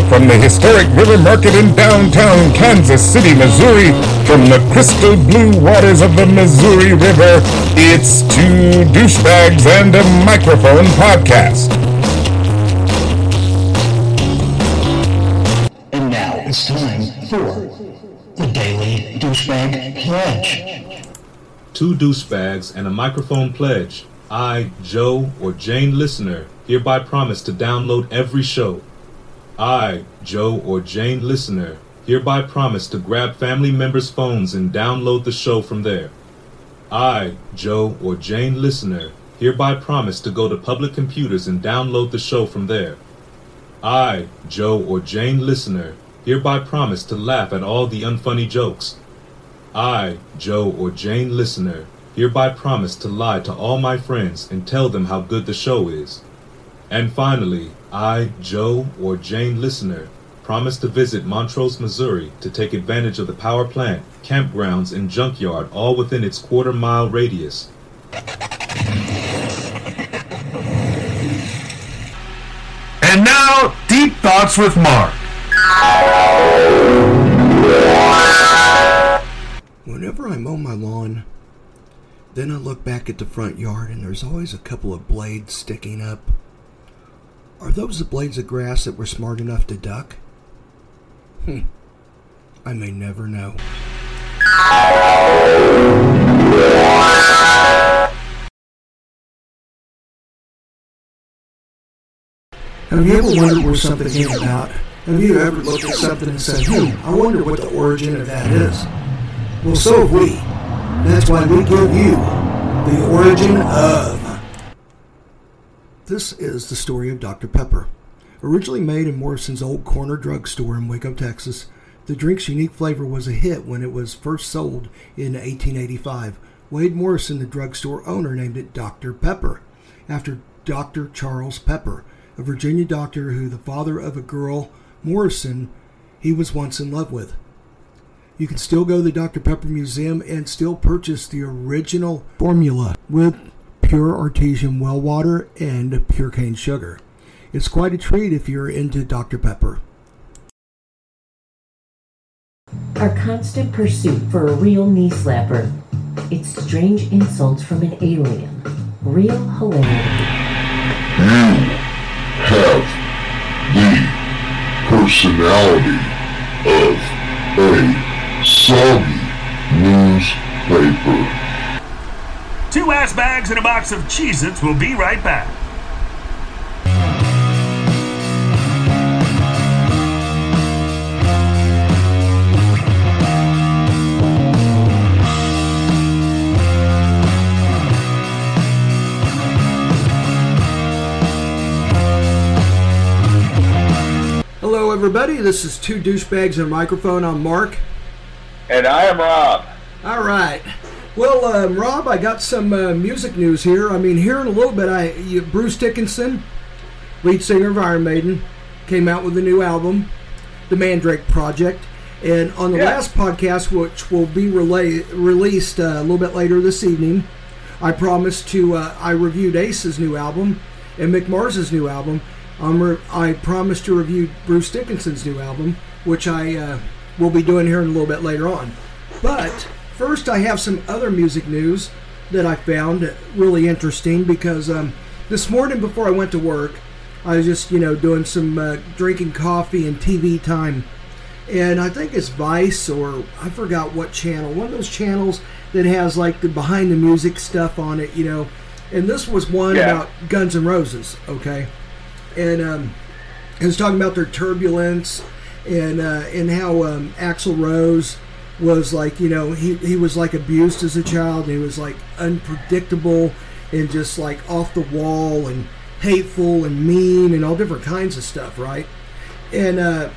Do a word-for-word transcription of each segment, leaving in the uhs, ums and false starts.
from the historic River Market in downtown Kansas City, Missouri, from the crystal blue waters of the Missouri River, it's Two Douchebags and a Microphone podcast. And now it's time for the Daily Douchebag Pledge. Two Douchebags and a Microphone Pledge. I, Joe, or Jane Listener, hereby promise to download every show. I, Joe, or Jane Listener, hereby promise to grab family members' phones and download the show from there. I, Joe, or Jane Listener, hereby promise to go to public computers and download the show from there. I, Joe, or Jane Listener, hereby promise to laugh at all the unfunny jokes. I, Joe, or Jane Listener, hereby promise to lie to all my friends and tell them how good the show is. And finally, I, Joe, or Jane Listener, promise to visit Montrose, Missouri to take advantage of the power plant, campgrounds, and junkyard all within its quarter-mile radius. And now, Deep Thoughts with Mark. Whenever I mow my lawn, then I look back at the front yard and there's always a couple of blades sticking up. Are those the blades of grass that were smart enough to duck? Hmm. I may never know. Have you ever wondered where something came about? Have you ever looked at something and said, hmm, I wonder what the origin of that is? Well, so have we. That's why we give you the origin of. This is the story of Doctor Pepper. Originally made in Morrison's old corner drugstore in Waco, Texas, the drink's unique flavor was a hit when it was first sold in eighteen eighty-five. Wade Morrison, the drugstore owner, named it Doctor Pepper, after Doctor Charles Pepper, a Virginia doctor who the father of a girl, Morrison, he was once in love with. You can still go to the Doctor Pepper Museum and still purchase the original formula with pure artesian well water and pure cane sugar. It's quite a treat if you're into Doctor Pepper. Our constant pursuit for a real knee slapper. It's strange insults from an alien. Real hilarity. You have the personality of a soggy newspaper. Two ass bags and a box of Cheez-Its will be right back. Hello everybody, this is Two Douchebags and a Microphone. I'm Mark. And I am Rob. All right. Well, um, Rob, I got some uh, music news here. I mean, here in a little bit, I you, Bruce Dickinson, lead singer of Iron Maiden, came out with a new album, The Mandrake Project. And on the yeah. last podcast, which will be relay, released uh, a little bit later this evening, I promised to, uh, I reviewed Ace's new album and Mick Mars's new album. Um, re- I promised to review Bruce Dickinson's new album, which I uh, will be doing here in a little bit later on. But first, I have some other music news that I found really interesting because um, this morning before I went to work, I was just, you know, doing some uh, drinking coffee and T V time. And I think it's Vice or I forgot what channel, one of those channels that has like the behind the music stuff on it, you know. And this was one yeah. about Guns N' Roses, okay? And um, it was talking about their turbulence and uh, and how um, Axl Rose was like, you know, he, he was like abused as a child. And he was like unpredictable and just like off the wall and hateful and mean and all different kinds of stuff, right? And uh,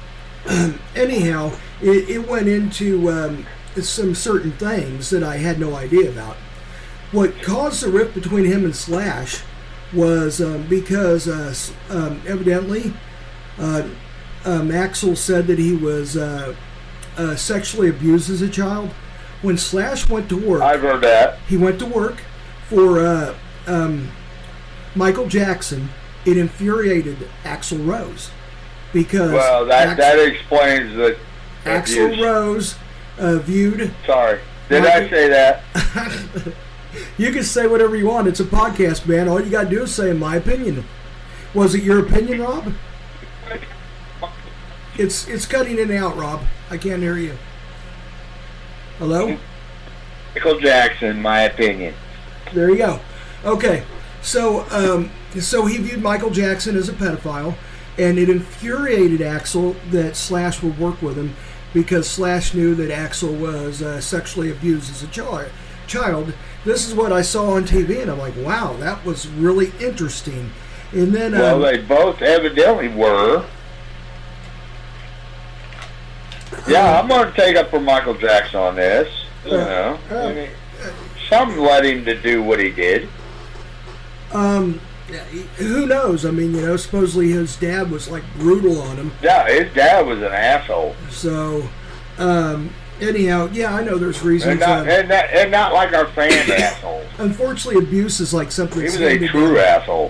anyhow, it, it went into um, some certain things that I had no idea about. What caused the rift between him and Slash was um, because uh, um, evidently uh, um, Axl said that he was uh, uh, sexually abused as a child. When Slash went to work, I've heard that. He went to work for uh, um, Michael Jackson. It infuriated Axl Rose. because Well, that Ax- that explains the Axl abuse. Rose uh, viewed. Sorry, did Michael- I say that? You can say whatever you want. It's a podcast, man. All you got to do is say, in my opinion. Was it your opinion, Rob? It's it's cutting in and out, Rob. I can't hear you. Hello? Michael Jackson, my opinion. There you go. Okay. So, um, so he viewed Michael Jackson as a pedophile, and it infuriated Axl that Slash would work with him because Slash knew that Axl was uh, sexually abused as a child. Child. This is what I saw on T V, and I'm like, wow, that was really interesting. And then, Well, um, they both evidently were. Yeah, I'm going to take up for Michael Jackson on this. You Uh, know, uh, I mean, some led him to do what he did. um, who knows? I mean, you know, supposedly his dad was like brutal on him. Yeah, his dad was an asshole, So, um, anyhow, yeah, I know there's and reasons. not uh, and not, and not like our fan assholes. unfortunately, abuse is like something He that's was a handed true down. asshole.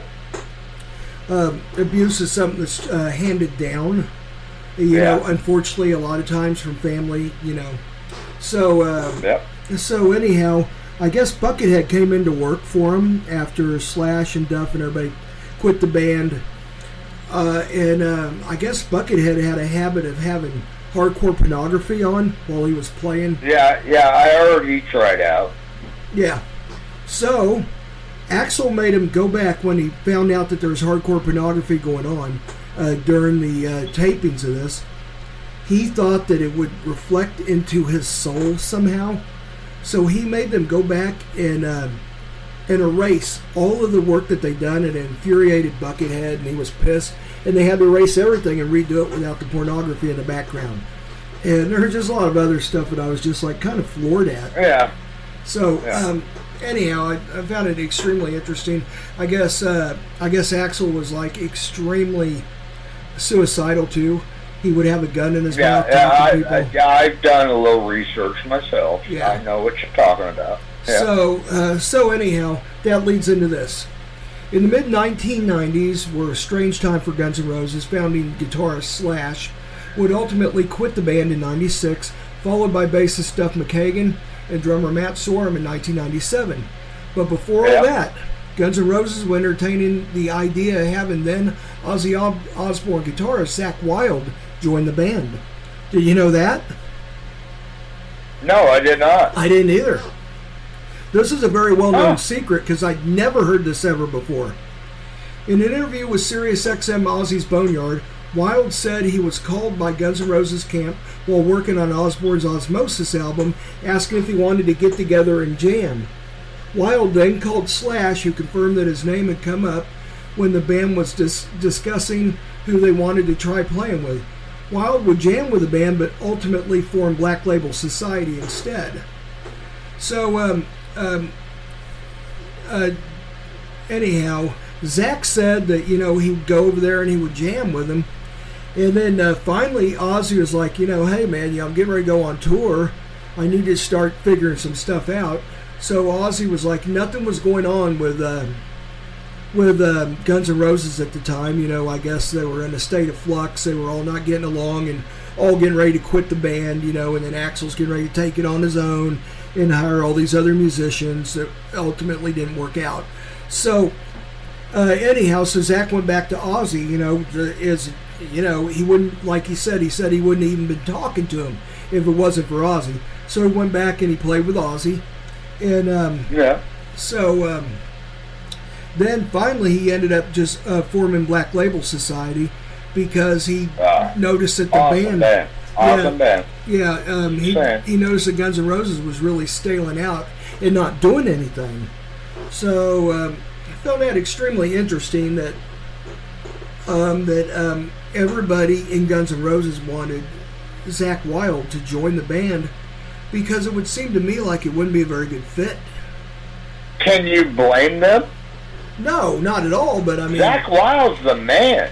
Um, abuse is something that's uh, handed down. You Yeah. know, unfortunately, a lot of times from family. You know, so uh, Yep. so anyhow, I guess Buckethead came into work for him after Slash and Duff and everybody quit the band. Uh, and um, I guess Buckethead had a habit of having hardcore pornography on while he was playing. Yeah, yeah, I heard he tried out. Yeah. So, Axl made him go back when he found out that there was hardcore pornography going on uh, during the uh, tapings of this. He thought that it would reflect into his soul somehow. So he made them go back and uh, and erase all of the work that they'd done, and it infuriated Buckethead, and he was pissed. And they had to erase everything and redo it without the pornography in the background. And there was just a lot of other stuff that I was just like kind of floored at. Yeah. So, Yeah. um, anyhow, I, I found it extremely interesting. I guess uh, I guess Axl was like extremely suicidal too. He would have a gun in his Yeah, mouth yeah, talking I, to people. I, yeah, I've done a little research myself. Yeah. I know what you're talking about. Yeah. So, uh, so anyhow, that leads into this. In the mid nineteen nineties were a strange time for Guns N' Roses. Founding guitarist Slash would ultimately quit the band in ninety-six, followed by bassist Duff McKagan and drummer Matt Sorum in nineteen ninety-seven. But before Yeah. all that, Guns N' Roses were entertaining the idea of having then Ozzy Osbourne guitarist Zakk Wylde join the band. Did you know that? No, I did not. I didn't either. This is a very well-known Oh. secret because I'd never heard this ever before. In an interview with SiriusXM Ozzy's Boneyard, Wylde said he was called by Guns N' Roses camp while working on Osbourne's Osmosis album, asking if he wanted to get together and jam. Wylde then called Slash, who confirmed that his name had come up when the band was dis- discussing who they wanted to try playing with. Wylde would jam with the band, but ultimately formed Black Label Society instead. So, um, um, uh, anyhow, Zakk said that, you know, he would go over there and he would jam with him. And then uh, finally, Ozzy was like, you know, hey, man, you know, I'm getting ready to go on tour. I need to start figuring some stuff out. So Ozzy was like, nothing was going on with uh, with uh, Guns N' Roses at the time. You know, I guess they were in a state of flux. They were all not getting along and all getting ready to quit the band, you know, and then Axl's getting ready to take it on his own and hire all these other musicians that ultimately didn't work out. So, uh, anyhow, so Zakk went back to Ozzy, you know, is, you know, he wouldn't, like he said, he said he wouldn't even been talking to him if it wasn't for Ozzy. So he went back and he played with Ozzy. And um, Yeah. so um, then finally he ended up just uh, forming Black Label Society because he Ah, noticed that the Awesome band, band. Awesome band. yeah, um, he, Same. he noticed that Guns N' Roses was really staling out and not doing anything. So um, I found that extremely interesting that um, that um, everybody in Guns N' Roses wanted Zakk Wylde to join the band because it would seem to me like it wouldn't be a very good fit. Can you blame them? No, not at all, but I mean, Zakk Wylde's the man.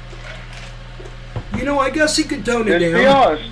you know, I guess he could tone it Just be down. honest.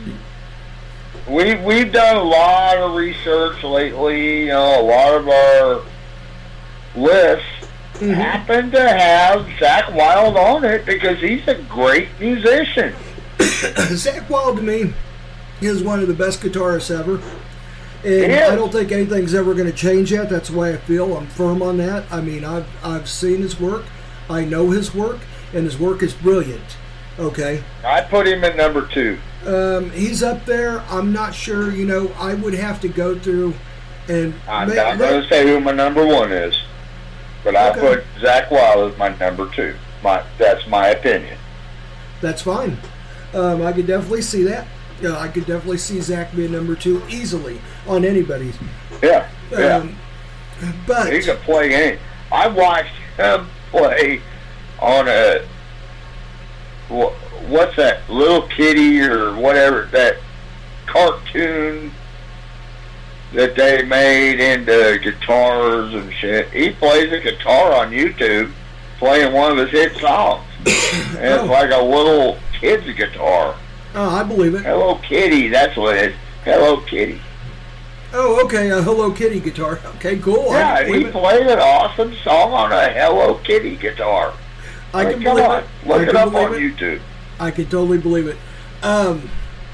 We we've done a lot of research lately. You know, a lot of our lists mm-hmm. happened to have Zakk Wylde on it because he's a great musician. Zakk Wylde to me is one of the best guitarists ever. And I don't think anything's ever going to change that. That's the way I feel. I'm firm on that. I mean, I've I've seen his work. I know his work, and his work is brilliant. Okay. I'd put him at number two. Um, he's up there. I'm not sure. You know, I would have to go through and. I'm ma- not going to say who my number one is, but I Okay. put Zakk Wylde as my number two. My that's my opinion. That's fine. Um, I could definitely see that. Yeah, I could definitely see Zakk being number two easily on anybody's. Yeah, yeah. Um, but He can play any. I watched him play on a wha- what's that Little Kitty or whatever that cartoon that they made into guitars and shit. He plays a guitar on YouTube, playing one of his hit songs. And it's Oh. like a little kid's guitar. oh, I believe it. Hello Kitty, that's what it is. Hello Kitty. Oh, okay, a Hello Kitty guitar. Okay, cool. I Yeah, can and he believe it. played an awesome song on a Hello Kitty guitar. I Like, can come believe on, it. look I it can up believe on it. YouTube. I can totally believe it. Um,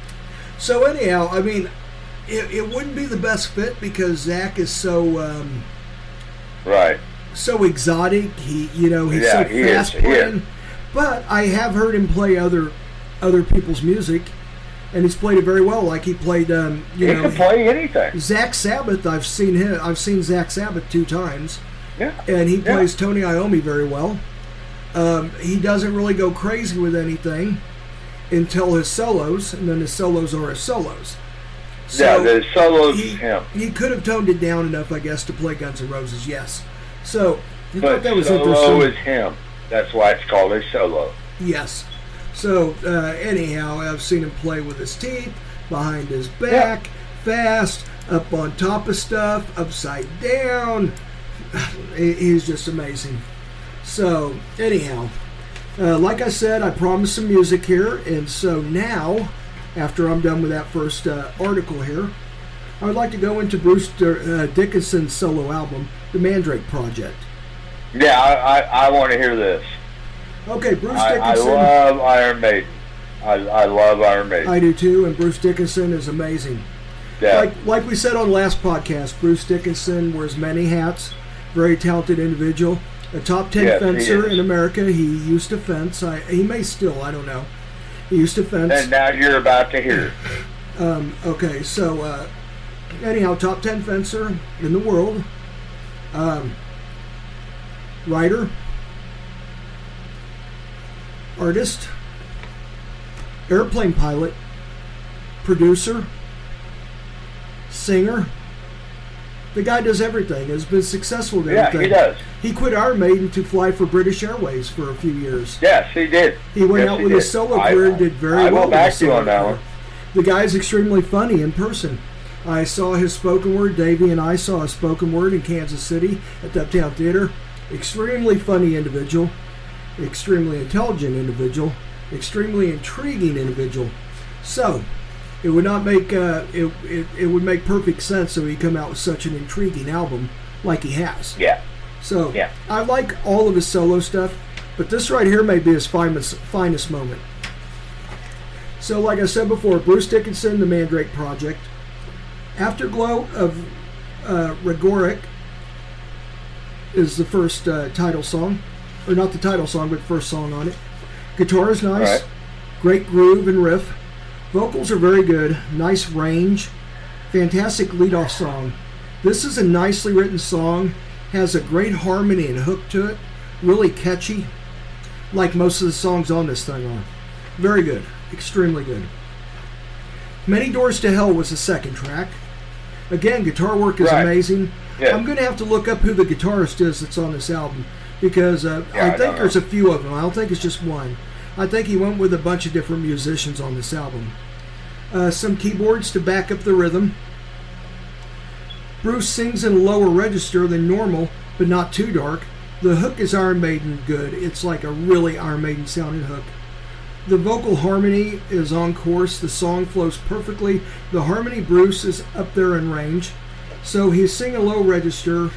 so anyhow, I mean, it, it wouldn't be the best fit because Zakk is so um, Right. so exotic. He, you know, he's Yeah, so he is, fast he is. playing. But I have heard him play other other people's music, and he's played it very well. Like he played, um, you He know, can play anything. Zach Sabbath. I've seen him. I've seen Zach Sabbath two times. Yeah. And he Yeah. plays Tony Iommi very well. Um, he doesn't really go crazy with anything until his solos, and then his solos are his solos. Yeah, the solos he, is him. he could have toned it down enough, I guess, to play Guns N' Roses, yes. So, I But thought that was solo interesting. is him. That's why it's called a solo. Yes. So, uh, anyhow, I've seen him play with his teeth, behind his back, fast, up on top of stuff, upside down. He- He's just amazing. So, anyhow, uh, like I said, I promised some music here, and so now, after I'm done with that first uh, article here, I would like to go into Bruce uh, Dickinson's solo album, The Mandrake Project. Yeah, I, I, I want to hear this. Okay, Bruce I, I Dickinson. love Iron Maiden. I, I love Iron Maiden. I do too, and Bruce Dickinson is amazing. yeah. Like like we said on last podcast, Bruce Dickinson wears many hats. Very talented individual. A top ten Yes, he fencer is. in America. He used to fence. I, he may still. I don't know. He used to fence. and now you're about to hear it. Um, okay, so uh, anyhow, top ten fencer in the world. Um, writer, artist, airplane pilot, producer, singer. The guy does everything. Has been successful at Yeah, everything. he does. He quit Iron Maiden to fly for British Airways for a few years. Yes, he did. He went Yes, out he with did. his solo I- career and did very I well. will with back his you solo on that career. one. The guy's extremely funny in person. I saw his spoken word. Davey and I saw his spoken word in Kansas City at the Uptown Theater. Extremely funny individual. Extremely intelligent individual. Extremely intriguing individual. So, it would not make uh, it, it it would make perfect sense so he come out with such an intriguing album like he has. Yeah. So Yeah. I like all of his solo stuff, but this right here may be his finest finest moment. So, like I said before, Bruce Dickinson, The Mandrake Project. Afterglow of uh, Regoric is the first uh, title song, or not the title song, but the first song on it. Guitar is nice, Right. great groove and riff. Vocals are very good, nice range, fantastic lead-off song. This is a nicely written song, has a great harmony and hook to it, really catchy, like most of the songs on this thing are. Very good, extremely good. Many Doors to Hell was the second track. Again, guitar work is Right. amazing. Yeah. I'm going to have to look up who the guitarist is that's on this album because uh, Yeah, I I don't think know. there's a few of them. I don't think it's just one. I think he went with a bunch of different musicians on this album. Uh, some keyboards to back up the rhythm. Bruce sings in a lower register than normal, but not too dark. The hook is Iron Maiden good. It's like a really Iron Maiden sounding hook. The vocal harmony is on course. The song flows perfectly. The harmony Bruce is up there in range. So he's singing low register,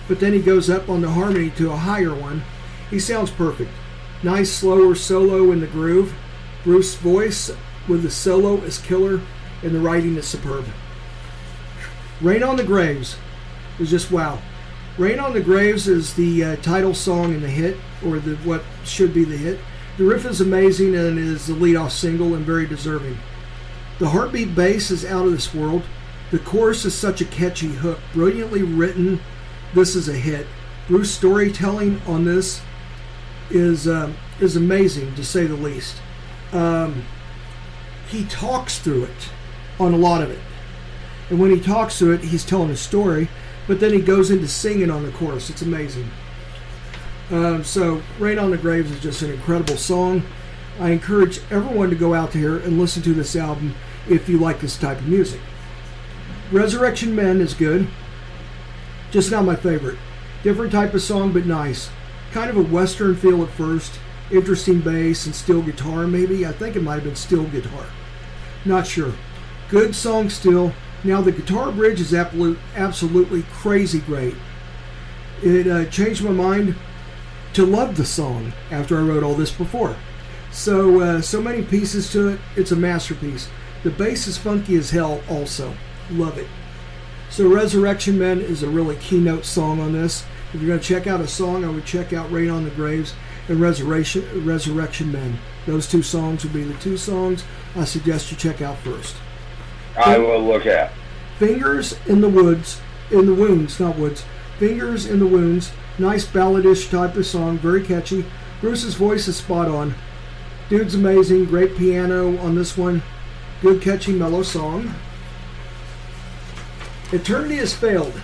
but then he goes up on the harmony to a higher one. He sounds perfect. Nice slower solo in the groove. Bruce's voice with the solo is killer, and the writing is superb. Rain on the Graves is just wow. Rain on the Graves is the uh, title song in the hit, or the what should be the hit. The riff is amazing and is the lead-off single and very deserving. The heartbeat bass is out of this world. The chorus is such a catchy hook, brilliantly written. This is a hit. Bruce's storytelling on this is um, is amazing, to say the least. Um, he talks through it on a lot of it. And when he talks through it, he's telling a story, but then he goes into singing on the chorus. It's amazing. Um, so, Rain on the Graves is just an incredible song. I encourage everyone to go out there and listen to this album if you like this type of music. Resurrection Men is good, just not my favorite. Different type of song, but nice. Kind of a Western feel at first. Interesting bass and steel guitar, maybe. I think it might have been steel guitar. Not sure. Good song still. Now, the guitar bridge is absolute, absolutely crazy great. It uh, changed my mind to love the song after I wrote all this before. So, uh, so many pieces to it. It's a masterpiece. The bass is funky as hell also. Love it. So, Resurrection Men is a really keynote song on this. If you're going to check out a song, I would check out Rain on the Graves and Resurrection, Resurrection Men. Those two songs would be the two songs I suggest you check out first. I will look at. Fingers in the Woods, in the Wounds, not Woods. Fingers in the Wounds. Nice balladish type of song, very catchy. Bruce's voice is spot on. Dude's amazing, great piano on this one. Good catchy mellow song. Eternity Has Failed.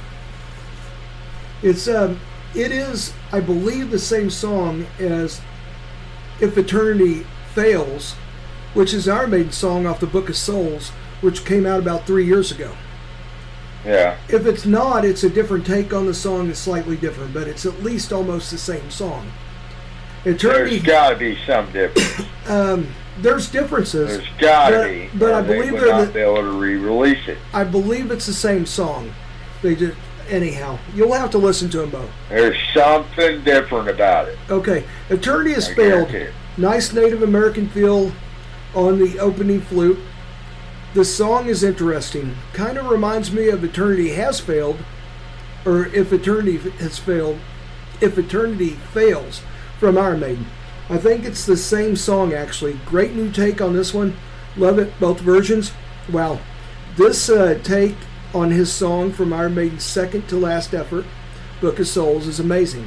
It's um, it is, I believe, the same song as If Eternity Fails, which is our maiden song off the Book of Souls, which came out about three years ago. Yeah. If it's not, it's a different take on the song that's slightly different, but it's at least almost the same song. Eternity, There's got to be some difference. um, there's differences. There's got to but, be. But I they believe would they're not the, be able to re-release it. I believe it's the same song. They did anyhow. You'll have to listen to them both. There's something different about it. Okay, Eternity Has I Failed. guarantee it. Nice Native American feel on the opening flute. The song is interesting. Kind of reminds me of Eternity Has Failed, or If Eternity Has Failed, If Eternity Fails from Iron Maiden. I think it's the same song, actually. Great new take on this one. Love it, both versions. Wow. This uh, take on his song from Iron Maiden's second to last effort, Book of Souls, is amazing.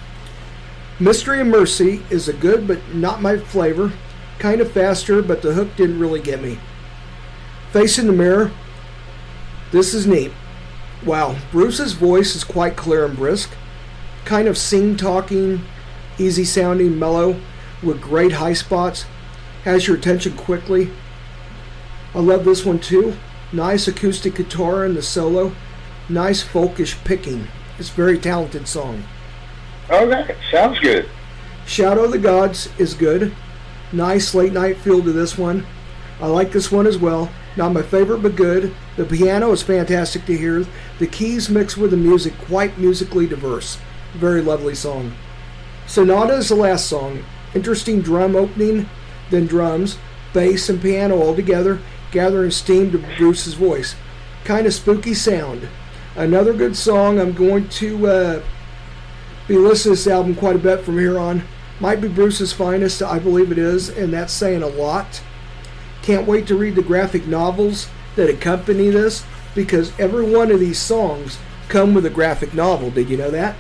Mystery and Mercy is a good but not my flavor. Kind of faster, but the hook didn't really get me. Face in the Mirror. This is neat. Wow. Bruce's voice is quite clear and brisk. Kind of sing-talking, easy-sounding, mellow, with great high spots. Has your attention quickly. I love this one too. Nice acoustic guitar in the solo. Nice folkish picking. It's a very talented song. Okay, sounds good. Shadow of the Gods is good. Nice late night feel to this one. I like this one as well. Not my favorite, but good. The piano is fantastic to hear. The keys mixed with the music, quite musically diverse. Very lovely song. Sonata is the last song. Interesting drum opening, then drums, bass, and piano all together, gathering steam to Bruce's voice. Kind of spooky sound. Another good song. I'm going to uh, be listening to this album quite a bit from here on. Might be Bruce's finest, I believe it is, and that's saying a lot. Can't wait to read the graphic novels that accompany this, because every one of these songs come with a graphic novel. Did you know that?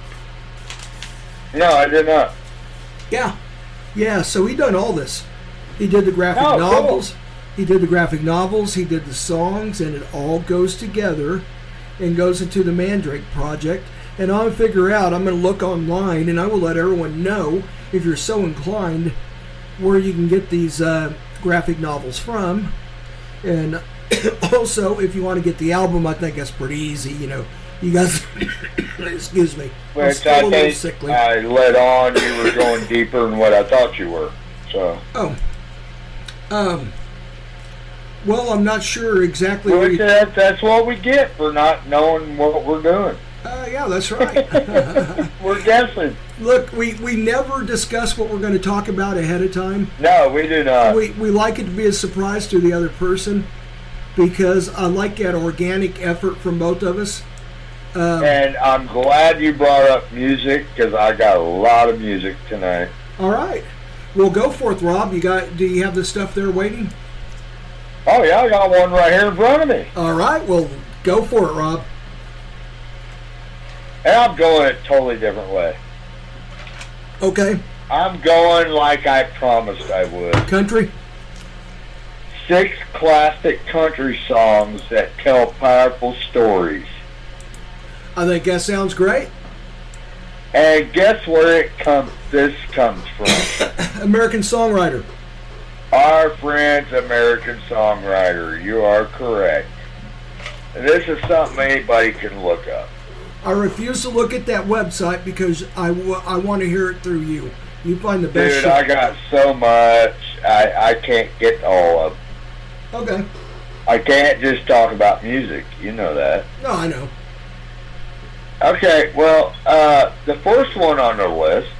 No, I did not. Yeah. Yeah, so he done all this. He did the graphic Oh, novels. cool. He did the graphic novels. He did the songs, and it all goes together and goes into the Mandrake Project. And I'll figure out, I'm going to look online, and I will let everyone know, if you're so inclined, where you can get these uh, graphic novels from. And also, if you want to get the album, I think that's pretty easy. You know, you guys, excuse me, I'm Which still I a little think sickly. I let on you were going deeper than what I thought you were. So. Oh. Um. Well, I'm not sure exactly Well, where you... that, that's what we get for not knowing what we're doing. Uh, yeah, that's right. We're guessing. Look, we, we never discuss what we're going to talk about ahead of time. No, we do not. We, we like it to be a surprise to the other person because I like that organic effort from both of us. Um, and I'm glad you brought up music because I got a lot of music tonight. All right. Well, go forth, Rob. You got? Do you have the stuff there waiting? Oh, yeah, I got one right here in front of me. All right. Well, go for it, Rob. And I'm going a totally different way. Okay. I'm going like I promised I would. Country? Six classic country songs that tell powerful stories. I think that sounds great. And guess where it comes? This comes from? American songwriter. Our friend's American songwriter. You are correct. And this is something anybody can look up. I refuse to look at that website because I, w- I want to hear it through you. You find the best Dude, shit. I got so much. I, I can't get all of them. Okay. I can't just talk about music. You know that. No, I know. Okay, well, uh, the first one on the list,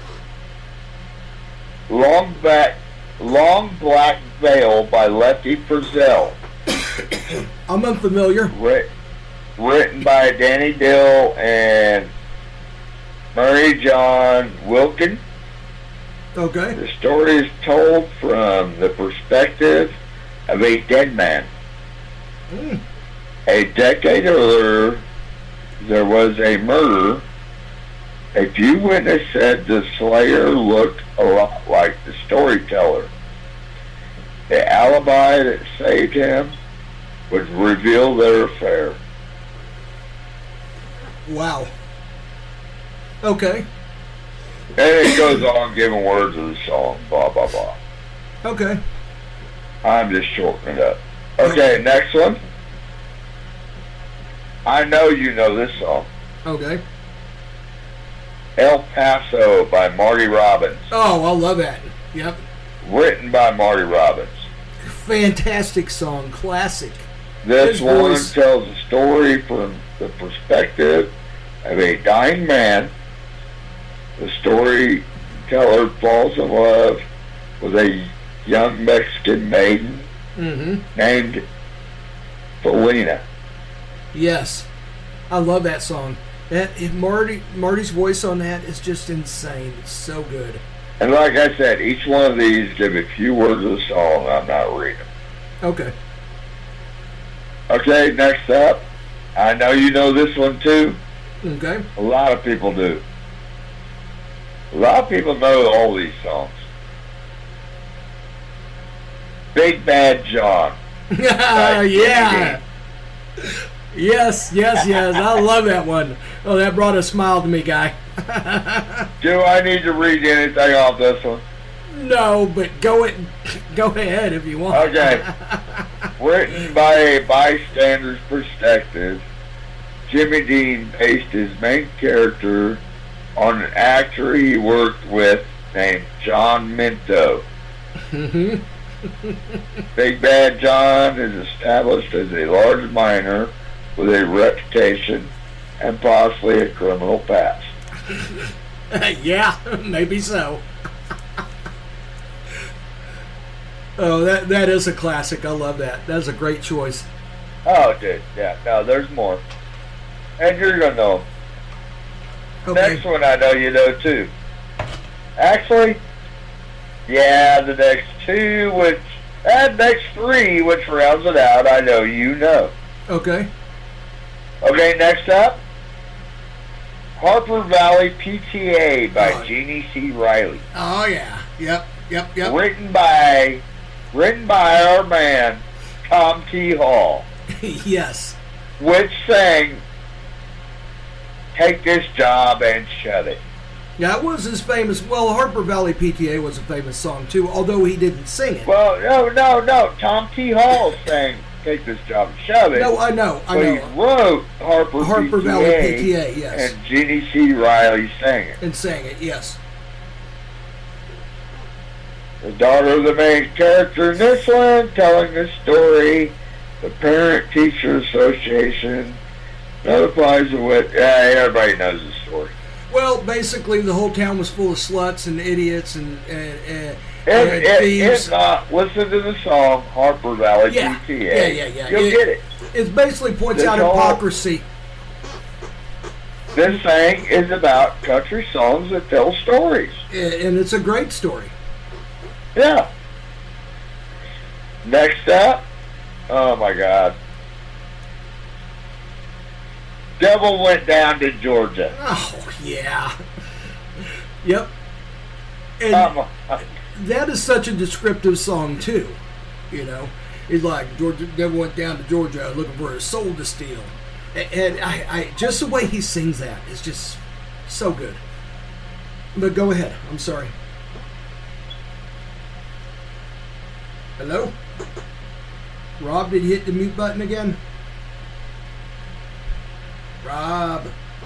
Long Back, Long Black Veil by Lefty Frizzell. I'm unfamiliar. Writ, written by Danny Dill and Murray John Wilkin. Okay. The story is told from the perspective of a dead man. Mm. A decade earlier, there was a murder. A few witnesses said the slayer looked a lot like the storyteller. The alibi that saved him would reveal their affair. Wow. Okay. And it goes on giving words of the song, blah, blah, blah. Okay. I'm just shortening it up. Okay, next one. I know you know this song. Okay. El Paso by Marty Robbins. Oh, I love that. Yep. Written by Marty Robbins. Fantastic song. Classic. This His one voice. tells a story from the perspective of a dying man. The storyteller falls in love with a young Mexican maiden Mm-hmm. named Felina. Yes. I love that song. That if Marty Marty's voice on that is just insane. It's so good. And like I said, each one of these give a few words of the song I'm not reading. Okay. Okay, next up. I know you know this one too. Okay. A lot of people do. A lot of people know all these songs. Big Bad John. Yeah. Yes, yes, yes. I love that one. Oh, that brought a smile to me, guy. Do I need to read anything off this one? No, but go it, go ahead if you want. Okay. Written by a bystander's perspective, Jimmy Dean based his main character on an actor he worked with named John Minto. Mm-hmm. Big Bad John is established as a large miner with a reputation and possibly a criminal past. Yeah, maybe so. Oh, that that is a classic. I love that. That's a great choice. Oh, dude, yeah. No, there's more. And you're going to know. Okay. Next one I know you know too. Actually, yeah, the next two, which, and next three, which rounds it out, I know you know. Okay. Okay, next up, Harper Valley P T A by Oh. Jeannie C. Riley. Oh yeah. Yep. Yep. Yep. Written by, written by our man, Tom T. Hall, Yes. which sang, "Take this job and shut it." Yeah, it was his famous. Well, Harper Valley P T A was a famous song too, although he didn't sing it. Well, no, no, no. Tom T. Hall sang "Take This Job and Shove It." No, I know. I but know. he wrote Harper, Harper P T A, Valley P T A, yes. and Jeannie C. Riley sang it. And sang it. Yes. The daughter of the main character in this one, telling the story, the Parent Teacher Association No, the flies are wet. Yeah, everybody knows the story. Well, basically, the whole town was full of sluts and idiots and and, and, If, and if, thieves. if not, listen to the song Harper Valley Yeah, P T yeah, A. yeah, yeah. You'll It- get it. It basically points This out whole- hypocrisy. This thing is about country songs that tell stories. And it's a great story. Yeah. Next up, oh my God. Devil Went Down to Georgia. Oh, yeah. Yep. And Come on. that is such a descriptive song, too. You know? It's like, Georgia, Devil went down to Georgia looking for a soul to steal. And, and I, I, just the way he sings that is just so good. But go ahead. I'm sorry. Hello? Rob, did you hit the mute button again? Rob.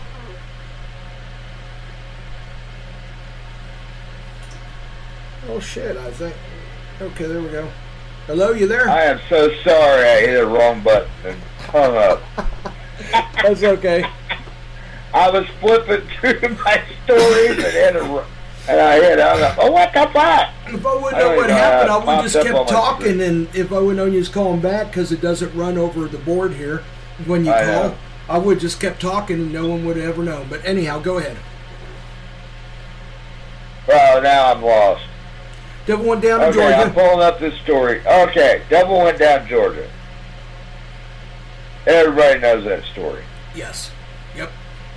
Oh shit, I think. Okay, there we go. Hello, you there? I am so sorry I hit the wrong button and hung up. That's okay. I was flipping through my stories and hit a, and I hit hung up. Oh, what the fuck? If I wouldn't I know don't what even know happened, how I it would just popped up kept on my talking, screen. and if I would know you was calling back because it doesn't run over the board here when you I call, know. I would just kept talking and no one would ever know. But anyhow, go ahead. Well, now I'm lost. Devil went down to Okay, Georgia. I'm pulling up this story. Okay, Devil Went Down to Georgia. Everybody knows that story. Yes. Yep.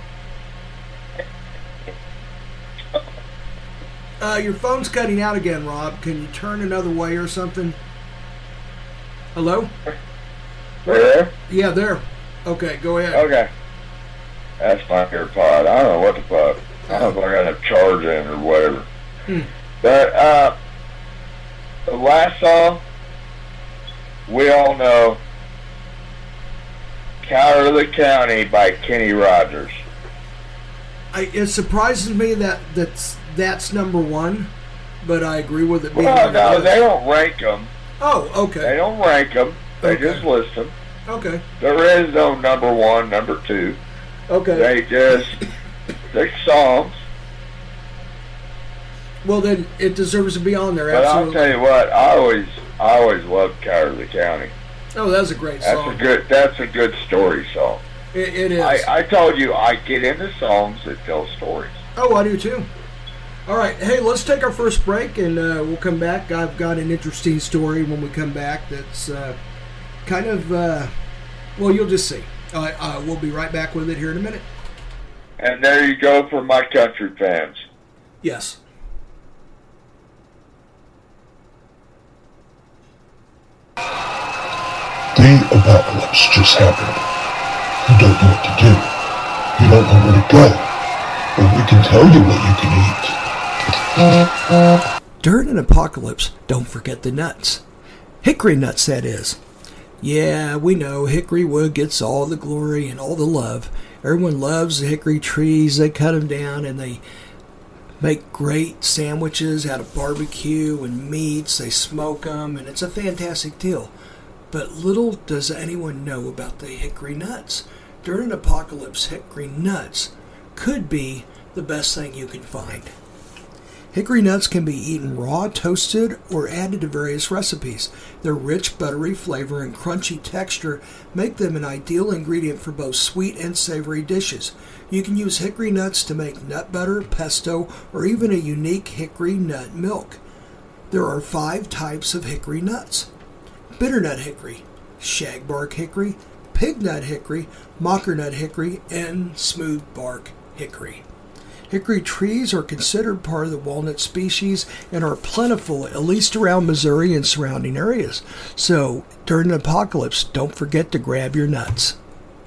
Uh, your phone's cutting out again, Rob. Can you turn another way or something? Hello? There? Yeah, there. Okay, go ahead. Okay. That's my AirPod. I don't know what the fuck. I don't know if I got a charge in or whatever. Hmm. But, uh, the last song, we all know, Cowardly County by Kenny Rogers. I, it surprises me that that's that's number one, but I agree with it being Well, on the no, list. they don't rank them. Oh, They okay. don't rank them. They Okay. just list them. Okay. There is no number one, number two. Okay. They just, they're songs. Well, then it deserves to be on there. But I'll Absolutely. tell you what, I always, I always loved Cowardly County. Oh, that's a great That's song. a good, that's a good story song. It, it is. I, I told you I get into songs that tell stories. Oh, I do too. All right. Hey, let's take our first break and uh, we'll come back. I've got an interesting story when we come back that's uh, kind of, uh, well, you'll just see. Uh, uh, we'll be right back with it here in a minute. And there you go for my country fans. Yes. The apocalypse just happened. You don't know what to do. You don't know where to go. But we can tell you what you can eat. During an apocalypse, don't forget the nuts. Hickory nuts, that is. Yeah, we know hickory wood gets all the glory and all the love. Everyone loves the hickory trees. They cut them down and they make great sandwiches out of barbecue and meats. They smoke them, and it's a fantastic deal. But little does anyone know about the hickory nuts. During an apocalypse, hickory nuts could be the best thing you can find. Hickory nuts can be eaten raw, toasted, or added to various recipes. Their rich, buttery flavor and crunchy texture make them an ideal ingredient for both sweet and savory dishes. You can use hickory nuts to make nut butter, pesto, or even a unique hickory nut milk. There are five types of hickory nuts: bitternut hickory, shagbark hickory, pignut hickory, mockernut hickory, and smooth bark hickory. Hickory trees are considered part of the walnut species and are plentiful, at least around Missouri and surrounding areas. So, during the apocalypse, don't forget to grab your nuts.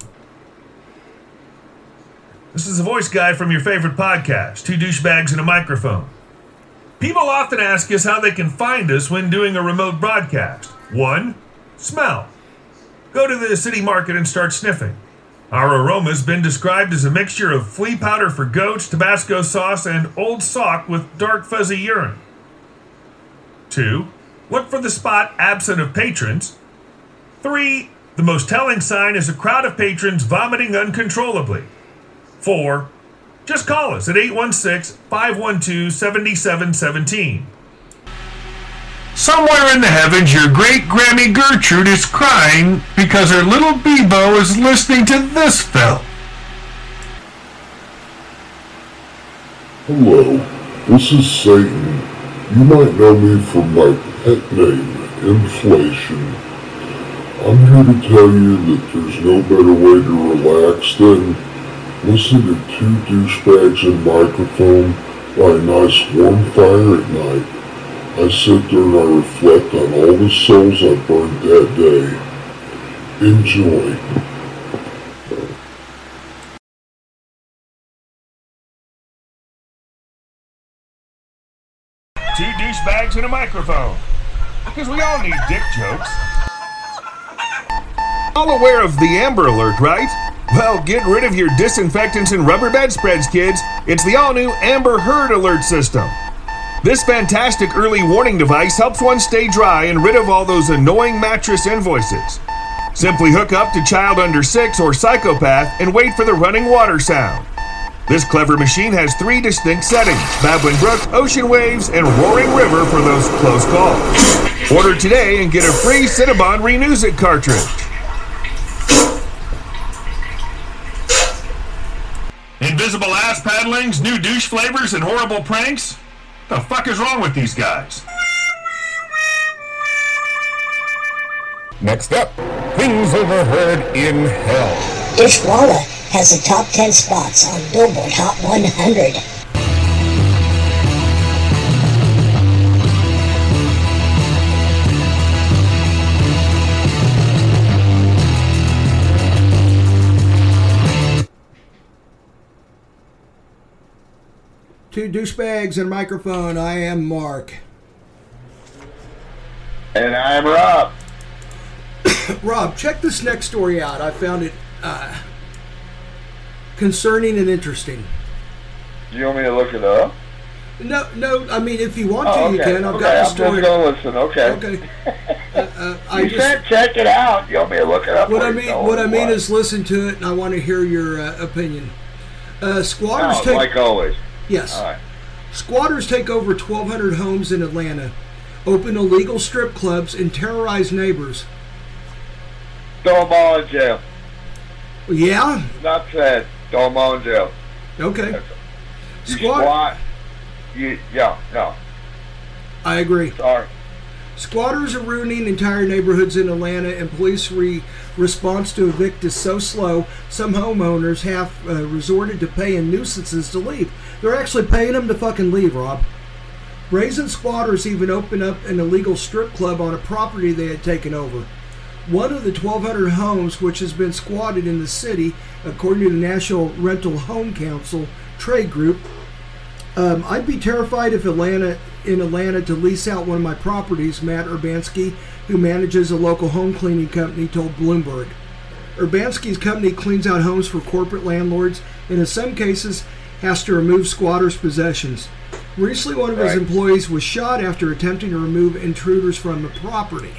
This is the voice guy from your favorite podcast, Two Douchebags and a Microphone. People often ask us how they can find us when doing a remote broadcast. One, smell. Go to the city market and start sniffing. Our aroma has been described as a mixture of flea powder for goats, Tabasco sauce, and old sock with dark fuzzy urine. Two, look for the spot absent of patrons. Three, The most telling sign is a crowd of patrons vomiting uncontrollably. Four, just call us at eight one six, five one two, seven seven one seven. Somewhere in the heavens, your great Grammy Gertrude is crying because her little Bebo is listening to this film. Hello, this is Satan. You might know me from my pet name, Inflation. I'm here to tell you that there's no better way to relax than listen to two douchebags and microphone by a nice warm fire at night. I sit there and I reflect on all the souls I burned that day. Enjoy. Two douchebags and a microphone. Because we all need dick jokes. All aware of the Amber Alert, right? Well, get rid of your disinfectants and rubber bedspreads, kids. It's the all-new Amber Heard Alert system. This fantastic early warning device helps one stay dry and rid of all those annoying mattress invoices. Simply hook up to child under six or psychopath and wait for the running water sound. This clever machine has three distinct settings: Babbling Brook, Ocean Waves, and Roaring River for those close calls. Order today and get a free Cinnabon Renews It cartridge. Invisible ass paddlings, new douche flavors, and horrible pranks? The fuck is wrong with these guys? Next up, things overheard in hell. Dishwalla has the top ten spots on Billboard Hot one hundred. Two douchebags and a microphone. I am Mark. And I'm Rob. Rob, check this next story out. I found it uh, concerning and interesting. Do you want me to look it up? No, no. I mean, if you want to, Oh, okay. you can. I've okay, got the I'm story. just going to listen. Okay. Okay. Uh, uh, I you just, said check it out. You want me to look it up? what or I you mean, know what I mean what? is listen to it, and I want to hear your uh, opinion. Uh, squatters Oh, take like always. yes. All right. Squatters take over twelve hundred homes in Atlanta, open illegal strip clubs, and terrorize neighbors. Throw them all in jail. Yeah. Not said. Throw them all in jail. Okay. You Squat- squat. You, yeah, no. I agree. Sorry. Squatters are ruining entire neighborhoods in Atlanta, and police re- response to evict is so slow, some homeowners have uh, resorted to paying nuisances to leave. They're actually paying them to fucking leave, Rob. Brazen squatters even opened up an illegal strip club on a property they had taken over. One of the twelve hundred homes which has been squatted in the city, according to the National Rental Home Council trade group. Um, I'd be terrified if Atlanta in Atlanta to lease out one of my properties, Matt Urbanski, who manages a local home cleaning company, told Bloomberg. Urbanski's company cleans out homes for corporate landlords and in some cases has to remove squatters' possessions. Recently, one of his Right. employees was shot after attempting to remove intruders from the property.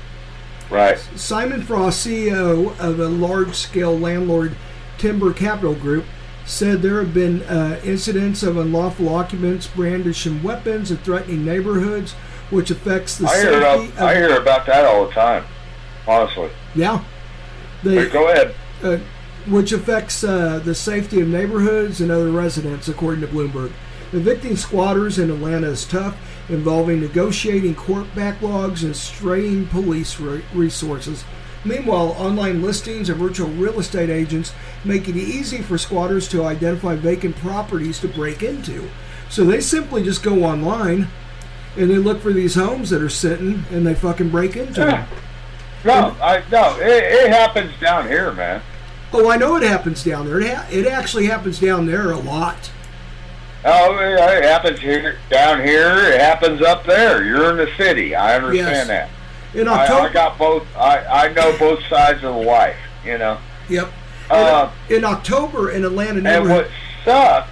Right. Simon Frost, C E O of a large-scale landlord Timber Capital Group, said there have been uh, incidents of unlawful occupants brandishing weapons and threatening neighborhoods, which affects the I safety hear, of... about, I hear about that all the time, honestly. Yeah. But They, go ahead. uh, which affects uh, the safety of neighborhoods and other residents, according to Bloomberg. Evicting squatters in Atlanta is tough, involving negotiating court backlogs and straying police re- resources. Meanwhile, online listings and virtual real estate agents make it easy for squatters to identify vacant properties to break into. So they simply just go online and they look for these homes that are sitting and they fucking break into them. No, I no. It, it happens down here, man. Oh, I know it happens down there. It, ha- it actually happens down there a lot. Oh, it happens here, down here. It happens up there. You're in the city. I Yes. understand that. In I, October, I got both. I, I know both sides of the life. You know. yep. Uh, in, in October in Atlanta And neighborhood, what sucks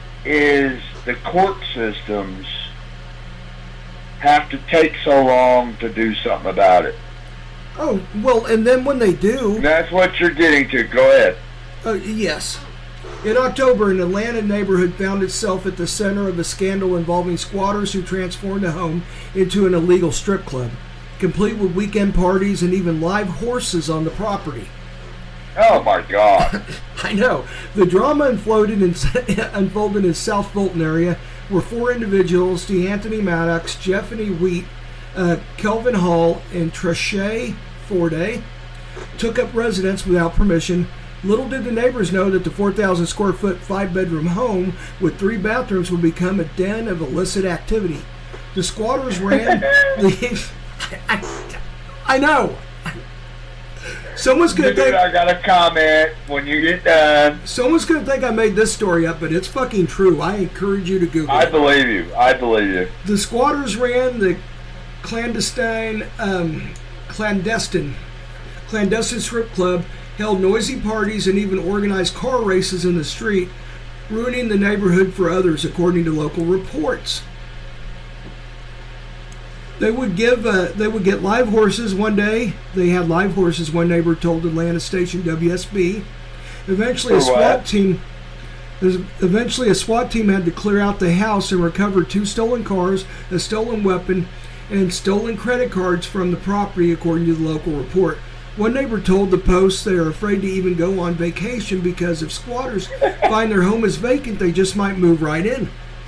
is the court systems have to take so long to do something about it. Oh, well, and then when they do... That's what you're getting to. Go ahead. Uh, yes. In October, an Atlanta neighborhood found itself at the center of a scandal involving squatters who transformed a home into an illegal strip club, complete with weekend parties and even live horses on the property. Oh, my God. I know. The drama unfolded in, unfolded in South Fulton area, where four individuals, DeAnthony Maddox, Jeffany Wheat, uh, Kelvin Hall, and Treshae Forday, took up residence without permission. Little did the neighbors know that the four thousand square foot, five bedroom home with three bathrooms would become a den of illicit activity. The squatters ran the... I, I know. Someone's going to think... I got a comment when you get done. Someone's going to think I made this story up, but it's fucking true. I encourage you to Google I it. I believe you. I believe you. The squatters ran the clandestine, um, clandestine, clandestine strip club, held noisy parties, and even organized car races in the street, ruining the neighborhood for others, according to local reports. They would give. Uh, they would get live horses one day. They had live horses. One neighbor told Atlanta station W S B. Eventually, a SWAT team. Eventually, a SWAT team had to clear out the house and recover two stolen cars, a stolen weapon, and stolen credit cards from the property, according to the local report. One neighbor told the Post they are afraid to even go on vacation because if squatters find their home is vacant, they just might move right in.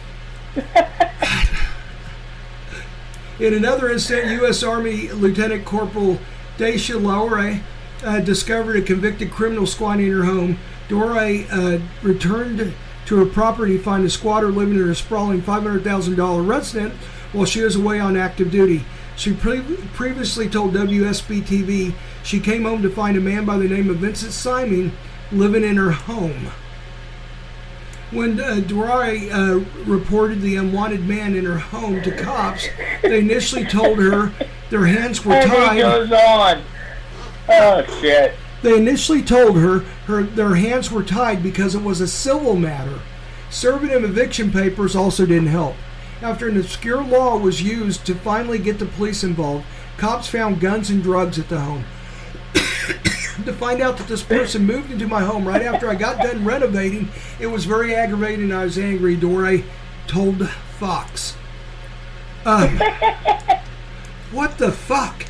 In another incident, U S Army Lieutenant Corporal Daisha Laure uh, discovered a convicted criminal squatting in her home. Dore uh, returned to her property to find a squatter living in a sprawling five hundred thousand dollars residence while she was away on active duty. She pre- previously told W S B T V she came home to find a man by the name of Vincent Simon living in her home. When uh, Dore uh, reported the unwanted man in her home to cops, they initially told her their hands were tied. Goes on. Oh, shit. They initially told her, her their hands were tied because it was a civil matter. Serving them eviction papers also didn't help. After an obscure law was used to finally get the police involved, cops found guns and drugs at the home. To find out that this person moved into my home right after I got done renovating, it was very aggravating and I was angry, Dore told Fox. Um, what the fuck?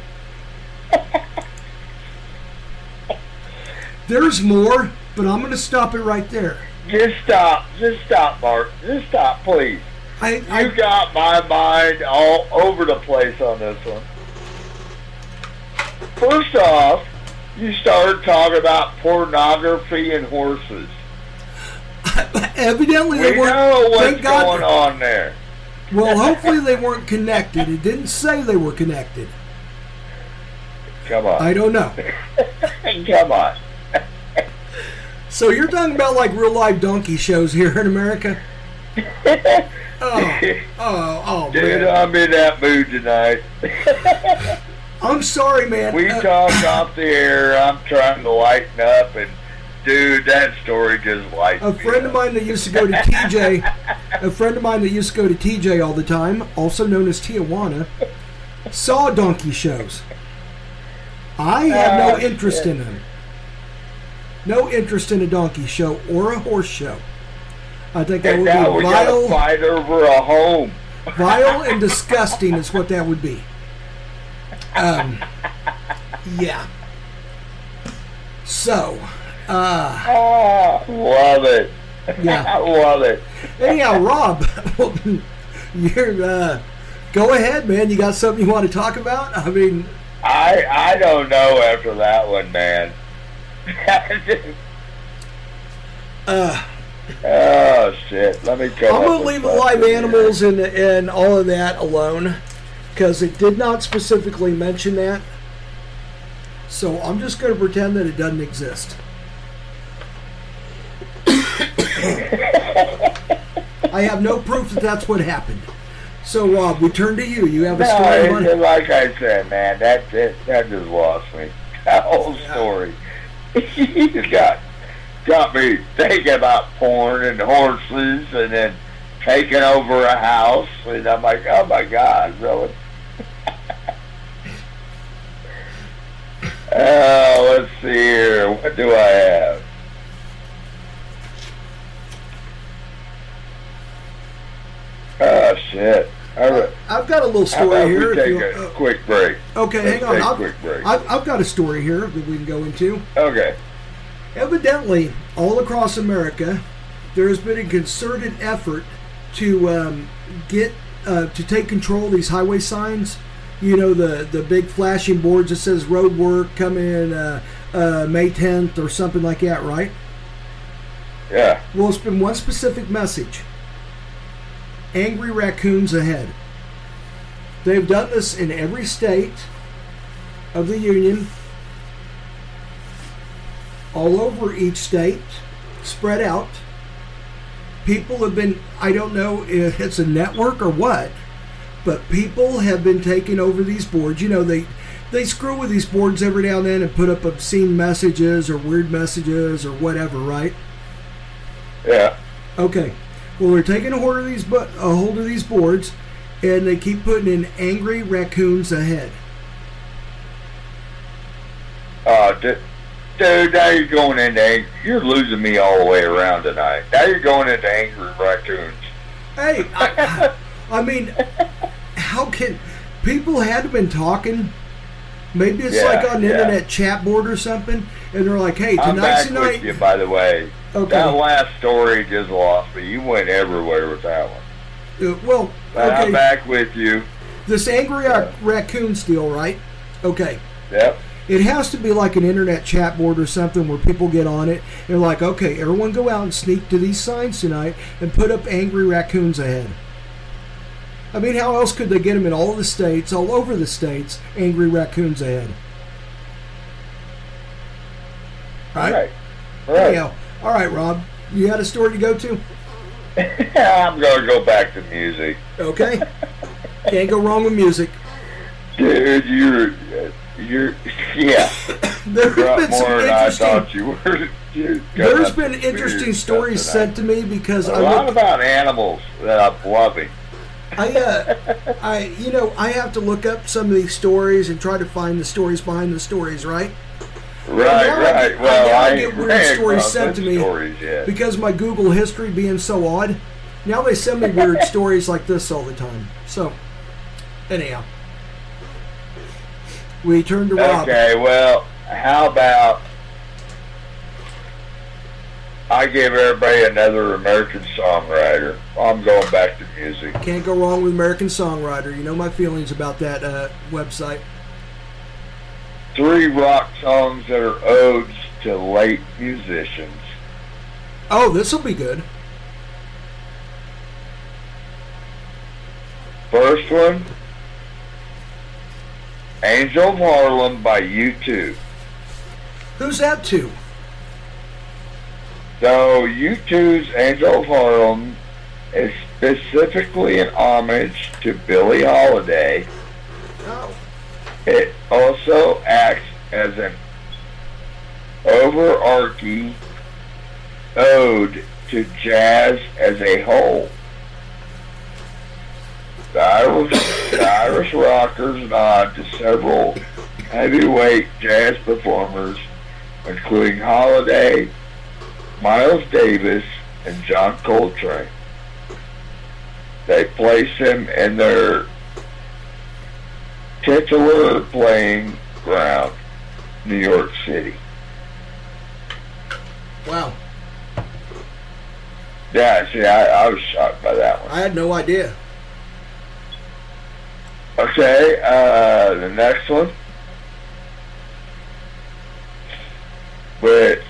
There's more, but I'm going to stop it right there. Just stop. Just stop, Mark. Just stop, please. I, I, you got my mind all over the place on this one. First off, you started talking about pornography and horses. Evidently, we they weren't. know what's thank God, going on there. Well, hopefully they weren't connected. It didn't say they were connected. Come on. I don't know. Come on. So you're talking about like real life donkey shows here in America? Oh, oh, oh, Dude, man. I'm in that mood tonight. I'm sorry, man. We uh, talked off the air. I'm trying to lighten up, and dude, that story just lightens A friend of mine that used to go to T J, a friend of mine that used to go to T J all the time, also known as Tijuana, saw donkey shows. I have no Oh, interest shit. in them. No interest in a donkey show or a horse show. I think that And would now be we got to vile, fight over a home. vile and disgusting is what that would be. Um, yeah. So, uh, Oh, love it. Yeah. I love it. anyhow, Rob, you're, uh, go ahead, man. You got something you want to talk about? I mean, I I don't know after that one, man. uh, Oh shit! Let me come. I'm up going to with leave the something live here. animals and, and all of that alone because it did not specifically mention that. So I'm just going to pretend that it doesn't exist. I have no proof that that's what happened. So, Rob, we turn to you. You have a No, story it's on just like I said, man, that that, that just lost me. That whole story. You got got me thinking about porn and horses, and then taking over a house, and I'm like, oh my God, really? let's see here. What do I have? Oh, shit. All right. I've got a little How story about here. we if take you- a uh, quick break? Okay, Let's hang on. take a I've, quick break. I've, I've got a story here that we can go into. Okay. Evidently, all across America, there has been a concerted effort to um, get uh, to take control of these highway signs. You know, the the big flashing boards that says road work coming uh, uh, May tenth or something like that, right? Yeah. Well, it's been one specific message. Angry raccoons ahead. They've done this in every state of the Union, all over each state, spread out. People have been, I don't know if it's a network or what, but people have been taking over these boards. You know, they they screw with these boards every now and then and put up obscene messages or weird messages or whatever, right? Yeah. Okay. Well, they're taking a hold of these, bu- a hold of these boards, and they keep putting in angry raccoons ahead. Oh, dude, dude, now you're going into ang- you're losing me all the way around tonight. Now you're going into angry raccoons. Hey, I, I, I mean, how can people had been talking? Maybe it's Yeah, like on the yeah. internet chat board or something, and they're like, "Hey, I'm tonight's back the night." with you, by the way. Okay. That last story just lost me. You went everywhere with that one. Uh, well, But okay. I'm back with you. This angry rac- raccoons deal, right? Okay. Yep. It has to be like an internet chat board or something where people get on it. They're like, okay, everyone go out and sneak to these signs tonight and put up angry raccoons ahead. I mean, how else could they get them in all the states, all over the states, angry raccoons ahead? Right? Right. Right. Anyhow, all right, Rob, you had a story to go to? I'm going to go back to music. Okay. Can't go wrong with music. Dude, you're, you're, yeah. There's You're been more some than I interesting- thought you were. You got There's nothing been to do interesting with stories stuff sent tonight. to me because A I lot look, about animals that I'm loving. I, uh, I, you know, I have to look up some of these stories and try to find the stories behind the stories, right? Right, now I right. get- I well, now I, get ain't weird ran stories across sent them to me stories yet. Because my Google history being so odd, now they send me weird stories like this all the time. So, anyhow, we turn to Rob. Okay, well, how about I give everybody another American songwriter? I'm going back to music. Can't go wrong with American Songwriter. You know my feelings about that uh, website. Three rock songs that are odes to late musicians. Oh, this will be good. First one, Angel of Harlem by U two. Who's that to? So U two's Angel of Harlem is specifically an homage to Billie Holiday. Oh. It also acts as an overarching ode to jazz as a whole. The Irish, the Irish rockers nod to several heavyweight jazz performers, including Holiday, Miles Davis, and John Coltrane. They place him in their titular playing ground, New York City. Wow. Yeah, see, I, I was shocked by that one. I had no idea. Okay, uh, the next one, which,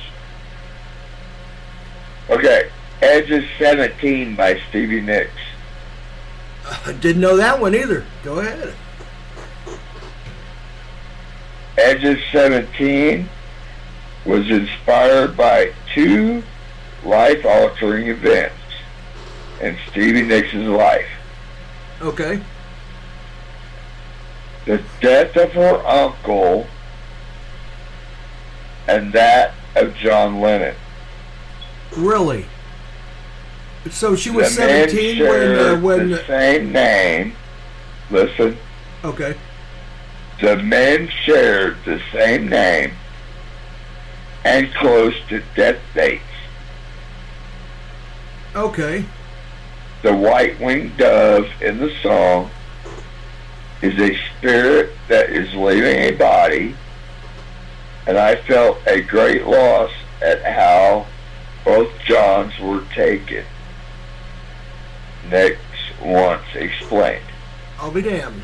okay, Edge is seventeen by Stevie Nicks. I didn't know that one either. Go ahead. Edge is seventeen was inspired by two life-altering events in Stevie Nicks' life. Okay. The death of her uncle and that of John Lennon. Really? So she was the men seventeen when shared uh, when the same name. Listen, okay. the men shared the same name and close to death dates. Okay. The white-winged dove in the song is a spirit that is leaving a body, and I felt a great loss at how both Johns were taken. Next once explained. I'll be damned.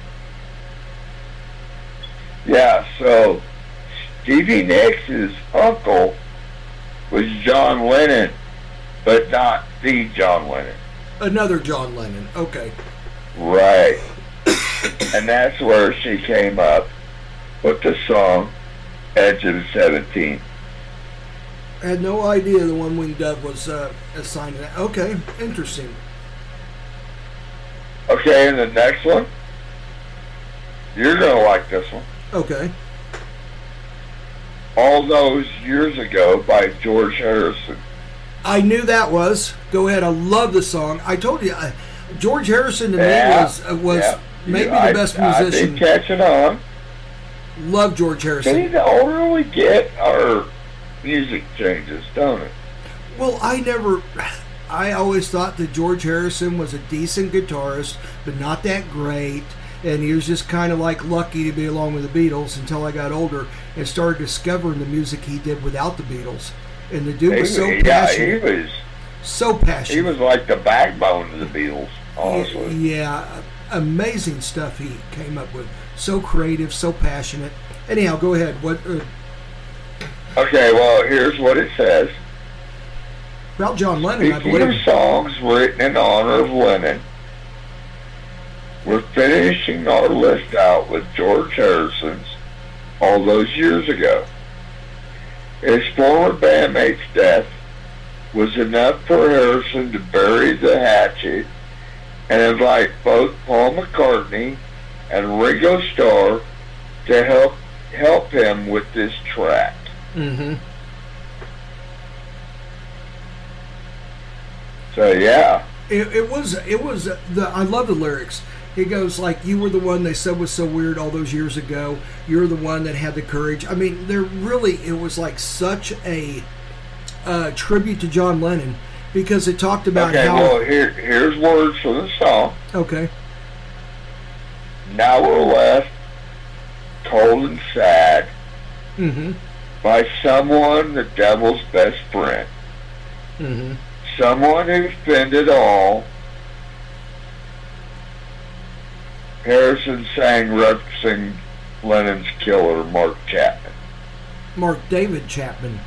Yeah, so Stevie Nicks' uncle was John Lennon, but not the John Lennon. Another John Lennon. Okay. Right. And that's where she came up with the song Edge of seventeen. I had no idea the one-winged dove was uh, assigned to that. Okay, interesting. Okay, and the next one, you're going to like this one. Okay. All Those Years Ago by George Harrison. I knew that was. Go ahead. I love the song. I told you, uh, George Harrison to yeah, me was uh, was yeah. maybe I, the best I've musician. been catching on. Love George Harrison. See, the older we get, our music changes, don't it? Well, I never... I always thought that George Harrison was a decent guitarist, but not that great. And he was just kind of like lucky to be along with the Beatles until I got older and started discovering the music he did without the Beatles. And the dude was he, so yeah, passionate. he was so passionate. He was like the backbone of the Beatles, honestly. Yeah, amazing stuff he came up with. So creative, so passionate. Anyhow, go ahead. What? Uh, okay, well, here's what it says. About John Lennon, I Speaking believe. of songs written in honor of Lennon, we're finishing our list out with George Harrison's All Those Years Ago. His former bandmate's death was enough for Harrison to bury the hatchet and invite both Paul McCartney and Ringo Starr to help help him with this track. Mm-hmm. So yeah, it, it was it was the I love the lyrics. It goes like, "You were the one they said was so weird all those years ago. You're the one that had the courage." I mean, they're really it was like such a uh, tribute to John Lennon because it talked about okay, how. well, here here's words for the song. Okay. Now we're left cold and sad Mm-hmm. by someone the devil's best friend. Mm-hmm. Someone who spent all. Harrison sang referencing Lennon's killer, Mark Chapman. Mark David Chapman.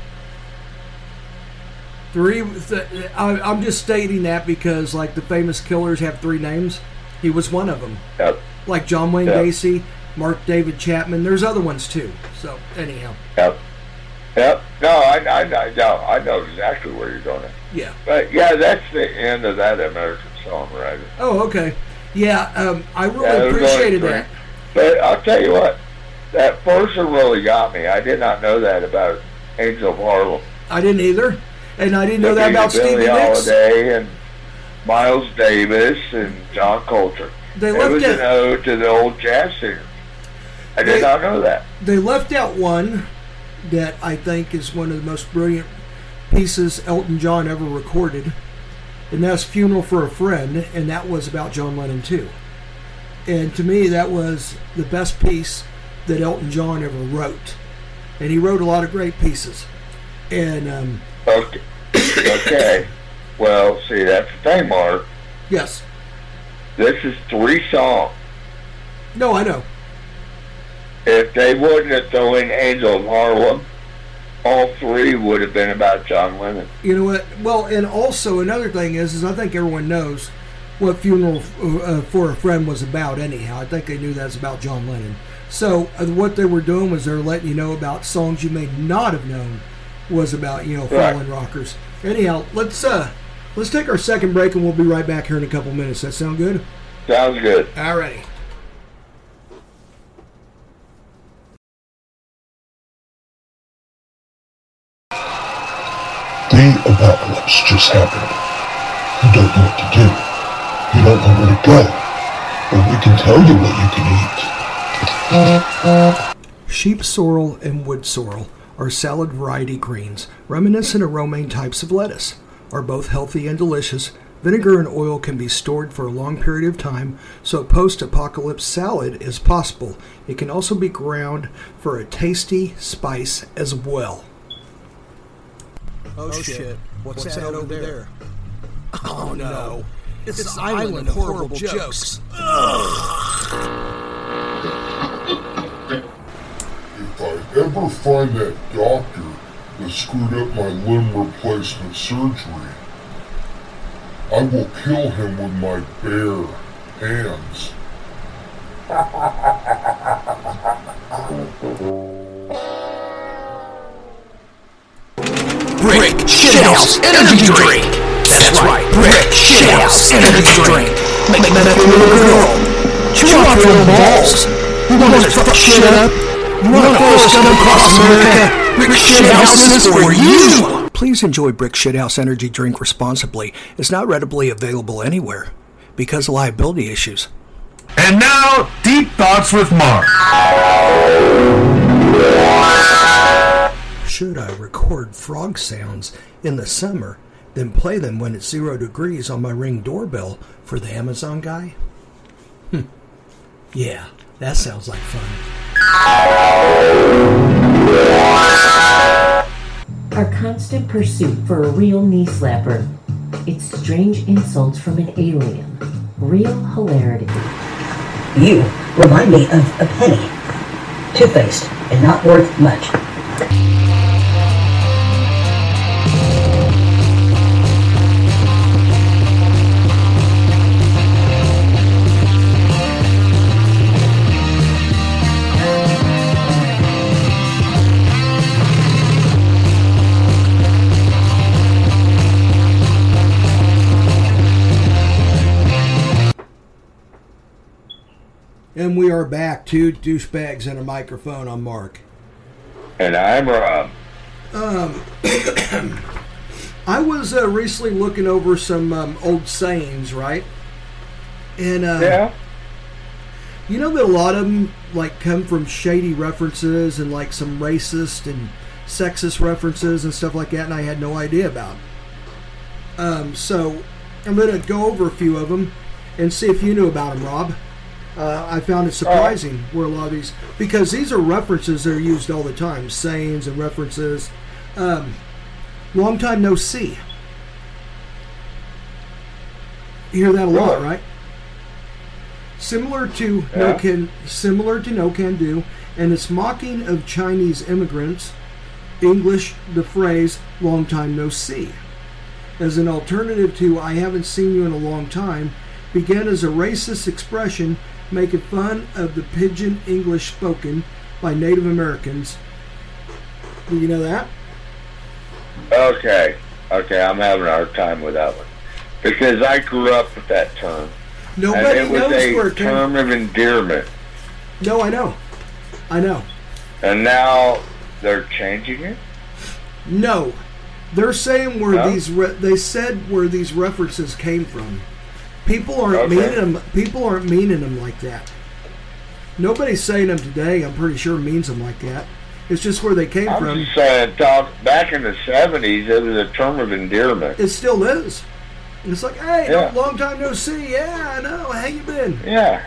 Three. Th- I, I'm just stating that because, like, the famous killers have three names. He was one of them. Yep. Like John Wayne Yep. Gacy, Mark David Chapman. There's other ones too. So anyhow. Yep. Yep. No, I, I, I know. I know exactly where you're going. Yeah. But yeah, that's the end of that American Songwriter. Oh, okay. Yeah, um, I really Yeah, it was appreciated going that. But I'll tell you what, that first one really got me. I did not know that about Angel of Harlem. I didn't either, and I didn't know that about Billie Stevie Nicks. Holiday and Miles Davis and John Coltrane. They it left was it- an ode to the old jazz singers. I did They- not know that. They left out one that I think is one of the most brilliant pieces Elton John ever recorded, and that's Funeral for a Friend, and that was about John Lennon too. And to me, that was the best piece that Elton John ever wrote. And he wrote a lot of great pieces. And, um... Okay. Okay. Well, see, that's the thing, Mark. Yes. This is three songs. No, I know. If they wouldn't have thrown in Angel of Harlem, all three would have been about John Lennon. You know what? Well, and also another thing is, is I think everyone knows what Funeral uh, for a Friend was about anyhow. I think they knew that was about John Lennon. So uh, what they were doing was they were letting you know about songs you may not have known was about, you know, Right. fallen rockers. Anyhow, let's uh, let's take our second break and we'll be right back here in a couple minutes. That sound good? Sounds good. Alrighty. The apocalypse just happened. You don't know what to do. You don't know where to go. But we can tell you what you can eat. Sheep sorrel and wood sorrel are salad variety greens, reminiscent of romaine types of lettuce, are both healthy and delicious. Vinegar and oil can be stored for a long period of time, so a post-apocalypse salad is possible. It can also be ground for a tasty spice as well. Oh, oh shit, what's, what's that, that over there? there? Oh no, it's, it's the island, island of horrible jokes. If I ever find that doctor that screwed up my limb replacement surgery, I will kill him with my bare hands. Brick Shithouse Energy Drink! That's right, Brick Shithouse Energy Drink! Make that little girl chew off your own balls! You want to fuck shit up? You want to force them across America? Brick Shithouse is for you! Please enjoy Brick Shithouse Energy Drink responsibly. It's not readily available anywhere because of liability issues. And now, Deep Thoughts with Mark. Should I record frog sounds in the summer, then play them when it's zero degrees on my Ring doorbell for the Amazon guy? Hm. Yeah, that sounds like fun. Our constant pursuit for a real knee slapper. It's strange insults from an alien. Real hilarity. You remind me of a penny. Two-faced and not worth much. And we are back. Two douchebags and a microphone. I'm Mark. And I'm Rob. Um, I was uh, recently looking over some um, old sayings, right? And uh, yeah. You know that a lot of them like come from shady references and like some racist and sexist references and stuff like that, and I had no idea about. Um, so I'm going to go over a few of them and see if you knew about them, Rob. Uh, I found it surprising where a lot of these, because these are references that are used all the time, sayings and references. Um, long time no see. You hear that a lot, right? Similar to yeah. no can, similar to no can do, and it's mocking of Chinese immigrants. English, the phrase "long time no see," as an alternative to "I haven't seen you in a long time," began as a racist expression, making fun of the pidgin English spoken by Native Americans. Do you know that? Okay. Okay, I'm having a hard time with that one. Because I grew up with that term. Nobody and it knows was a where it term of endearment. No, I know. I know. And now they're changing it? No. They're saying where no? these re- they said where these references came from. People aren't okay. meaning them. People aren't meaning them like that. Nobody's saying them today. I'm pretty sure means them like that. It's just where they came I'm from. I'm just saying, talk, back in the seventies, it was a term of endearment. It still is. It's like, hey, yeah. long time no see. Yeah, I know. How you been? Yeah.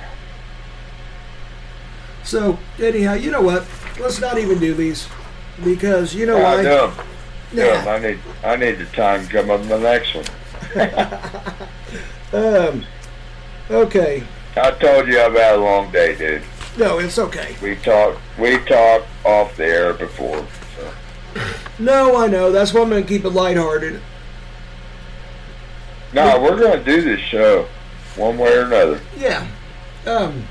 So anyhow, you know what? Let's not even do these because you know uh, why. No, yeah. no, I need, I need the time to come up with the next one. um. Okay. I told you I've had a long day, dude. No, it's okay. We talked, we talked off the air before. So. No, I know. That's why I'm going to keep it lighthearted. No, yeah. We're going to do this show one way or another. Yeah. Um.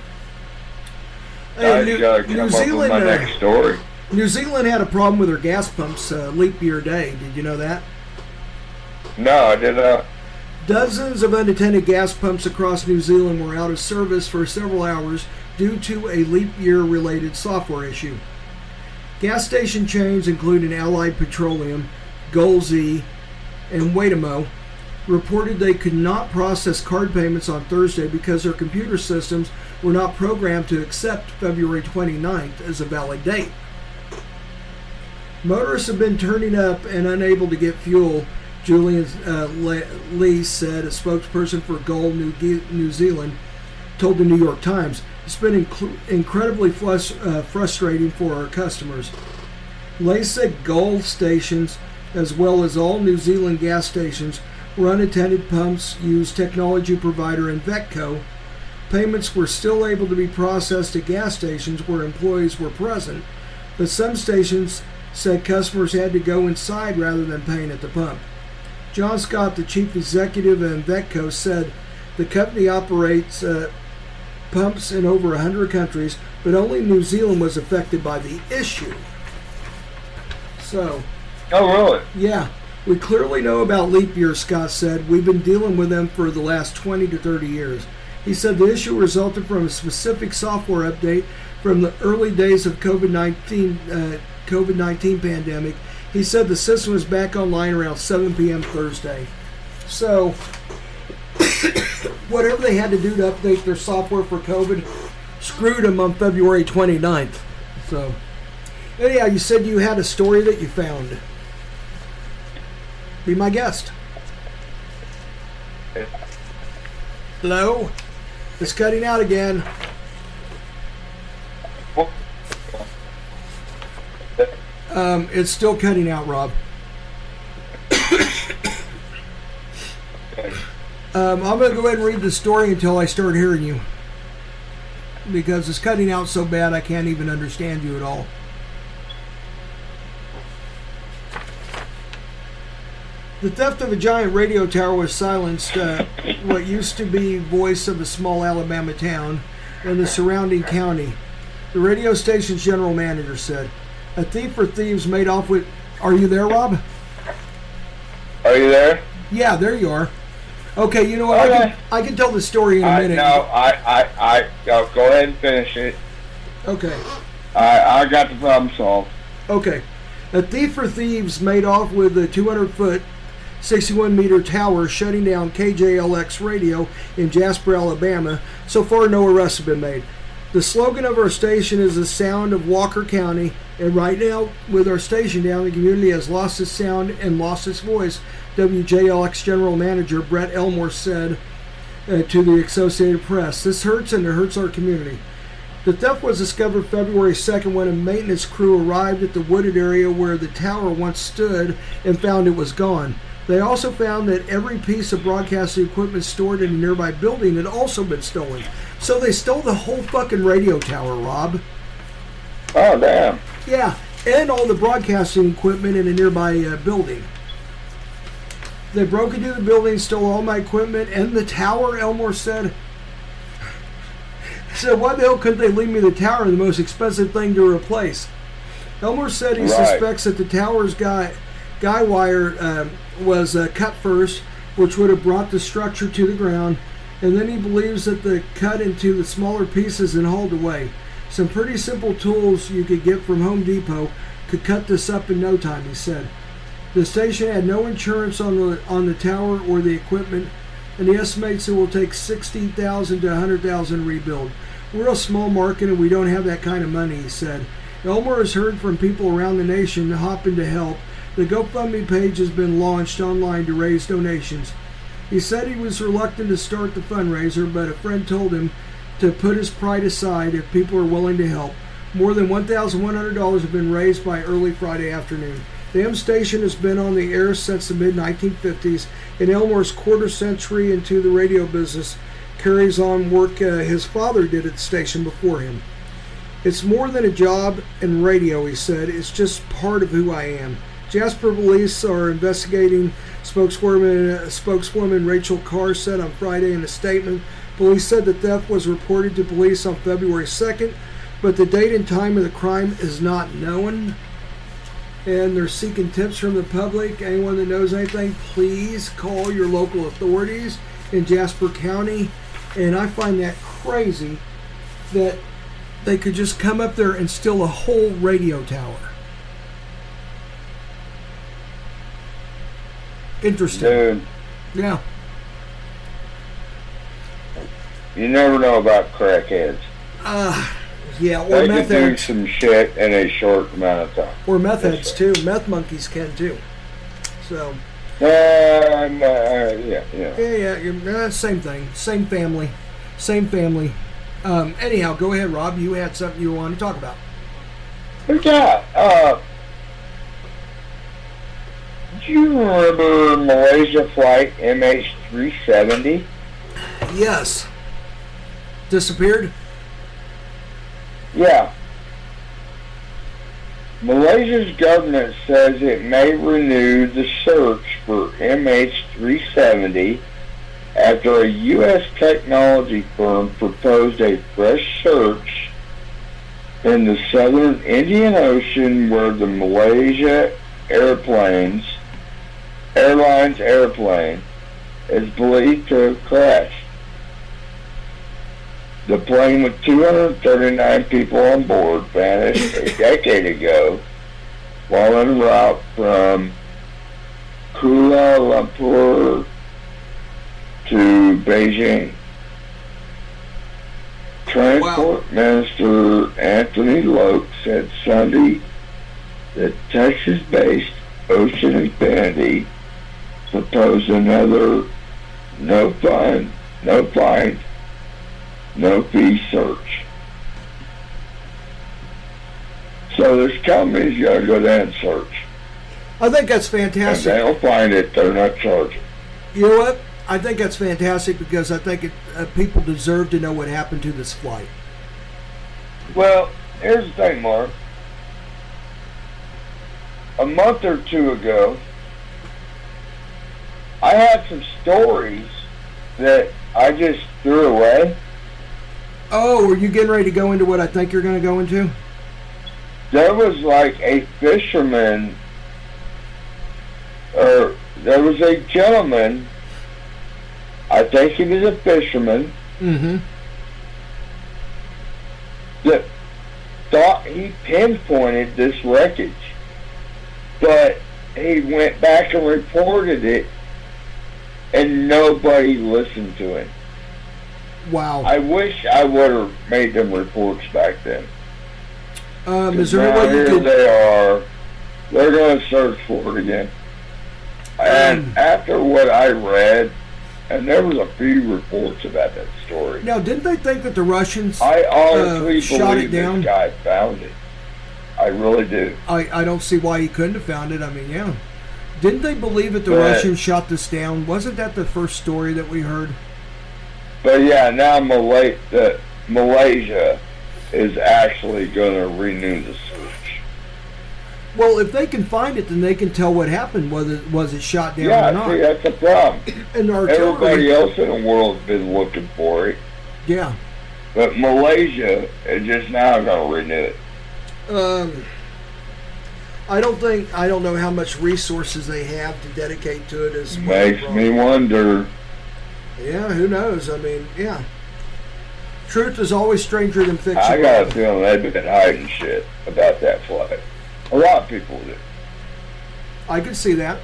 I New, gotta come New up Zealand. with my uh, next story. New Zealand had a problem with their gas pumps uh, leap year day. Did you know that? No, I did not. Dozens of unattended gas pumps across New Zealand were out of service for several hours due to a leap year related software issue. Gas station chains including Allied Petroleum, Goldsea, and Waitamo reported they could not process card payments on Thursday because their computer systems were not programmed to accept February twenty-ninth as a valid date. Motorists have been turning up and unable to get fuel, Julian uh, Lee said, a spokesperson for Gull, New, New Zealand, told the New York Times. It's been inc- incredibly flus- uh, frustrating for our customers. Lee said Gull stations, as well as all New Zealand gas stations, were unattended pumps used technology provider Invetco. Payments were still able to be processed at gas stations where employees were present, but some stations said customers had to go inside rather than paying at the pump. John Scott, the chief executive of Invetco, said the company operates uh, pumps in over one hundred countries, but only New Zealand was affected by the issue. So... Oh, really? Yeah. We clearly know about leap year, Scott said. We've been dealing with them for the last twenty to thirty years. He said the issue resulted from a specific software update from the early days of COVID nineteen uh, COVID nineteen pandemic. He said the system was back online around seven p.m. Thursday. So, whatever they had to do to update their software for COVID screwed them on February twenty-ninth. So, anyhow, you said you had a story that you found. Be my guest. Hello? It's cutting out again. Um, it's still cutting out, Rob. um, I'm going to go ahead and read the story until I start hearing you. Because it's cutting out so bad I can't even understand you at all. The theft of a giant radio tower was silenced uh, what used to be voice of a small Alabama town and the surrounding county. The radio station's general manager said, a thief or thieves made off with... Are you there, Rob? Are you there? Yeah, there you are. Okay, you know what? Okay. I, can, I can tell the story in a I, minute. No, I, I, I, go, go ahead and finish it. Okay. I, I got the problem solved. Okay. A thief or thieves made off with a two hundred foot, sixty-one meter tower, shutting down K J L X radio in Jasper, Alabama. So far, no arrests have been made. The slogan of our station is the sound of Walker County, and right now, with our station down, the community has lost its sound and lost its voice, W J L X General Manager Brett Elmore said uh, to the Associated Press. This hurts, and it hurts our community. The theft was discovered February second when a maintenance crew arrived at the wooded area where the tower once stood and found it was gone. They also found that every piece of broadcasting equipment stored in a nearby building had also been stolen. So they stole the whole fucking radio tower, Rob. Oh, damn. Yeah, and all the broadcasting equipment in a nearby uh, building. They broke into the building, stole all my equipment, and the tower, Elmore said. So why the hell couldn't they leave me the tower, the most expensive thing to replace? Elmore said he right. suspects that the tower's guy, guy wire uh, was uh, cut first, which would have brought the structure to the ground, and then he believes that the cut into the smaller pieces and hauled away. Some pretty simple tools you could get from Home Depot could cut this up in no time, he said. The station had no insurance on the on the tower or the equipment, and he estimates it will take sixty thousand dollars to one hundred thousand dollars to rebuild. We're a small market and we don't have that kind of money, he said. Elmore has heard from people around the nation hopping to help. The GoFundMe page has been launched online to raise donations. He said he was reluctant to start the fundraiser, but a friend told him to put his pride aside if people are willing to help. More than one thousand one hundred dollars have been raised by early Friday afternoon. The M station has been on the air since the mid nineteen fifties, and Elmore's quarter century into the radio business carries on work uh, his father did at the station before him. It's more than a job in radio, he said. It's just part of who I am. Jasper police are investigating, spokeswoman, uh, spokeswoman Rachel Carr said on Friday in a statement. Police said the theft was reported to police on February second, but the date and time of the crime is not known. And they're seeking tips from the public. Anyone that knows anything, please call your local authorities in Jasper County. And I find that crazy that they could just come up there and steal a whole radio tower. Interesting. Dude. Yeah. You never know about crackheads. Uh, Yeah, or they meth can do heads. some shit in a short amount of time. Or meth heads, too. Meth monkeys can, too. So... Uh, uh, yeah, yeah. Yeah, yeah, you're, uh, same thing. Same family. Same family. Um, anyhow, go ahead, Rob. You had something you wanted to talk about. Yeah, uh... do you remember Malaysia flight M H three seventy? Yes. Disappeared? Yeah. Malaysia's government says it may renew the search for M H three seventy after a U S technology firm proposed a fresh search in the southern Indian Ocean where the Malaysia airplanes airlines airplane is believed to have crashed. The plane with two hundred thirty-nine people on board vanished a decade ago while en route from Kuala Lumpur to Beijing. Transport wow. Minister Anthony Loke said Sunday that Texas-based Ocean Infinity proposed another no fine, no fine, no fee search. So there's companies you gotta go down and search. I think that's fantastic. And they'll find it, they're not charging. You know what? I think that's fantastic because I think it, uh, people deserve to know what happened to this flight. Well, here's the thing, Mark. A month or two ago, I had some stories that I just threw away. Oh, were you getting ready to go into what I think you're going to go into? There was like a fisherman, or there was a gentleman, I think he was a fisherman, mm-hmm. that thought he pinpointed this wreckage. But he went back and reported it, and nobody listened to him. Wow. I wish I would have made them reports back then. Um, is there a way you here could... they are. They're going to search for it again. And um, after what I read, and there was a few reports about that story. Now, didn't they think that the Russians I honestly uh, shot believe it down? This guy found it. I really do. I, I don't see why he couldn't have found it. I mean, yeah. Didn't they believe that the but, Russians shot this down? Wasn't that the first story that we heard? But yeah, now Malay- the, Malaysia is actually going to renew the search. Well, if they can find it, then they can tell what happened, whether was it shot down yeah, or not. see, that's the problem. And everybody else in the world has been looking for it. Yeah. But Malaysia is just now going to renew it. Um, I don't think, I don't know how much resources they have to dedicate to it as Makes well. me wonder. Yeah, who knows? I mean, yeah. Truth is always stranger than fiction. I got a feeling they've been hiding shit about that flight. A lot of people do. I could see that.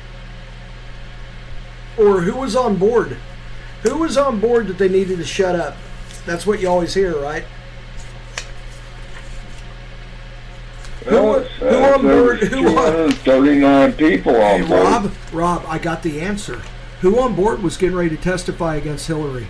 Or who was on board? Who was on board that they needed to shut up? That's what you always hear, right? Well, who, who on board? Who on? thirty-nine people on hey, board. Rob, Rob, I got the answer. Who on board was getting ready to testify against Hillary?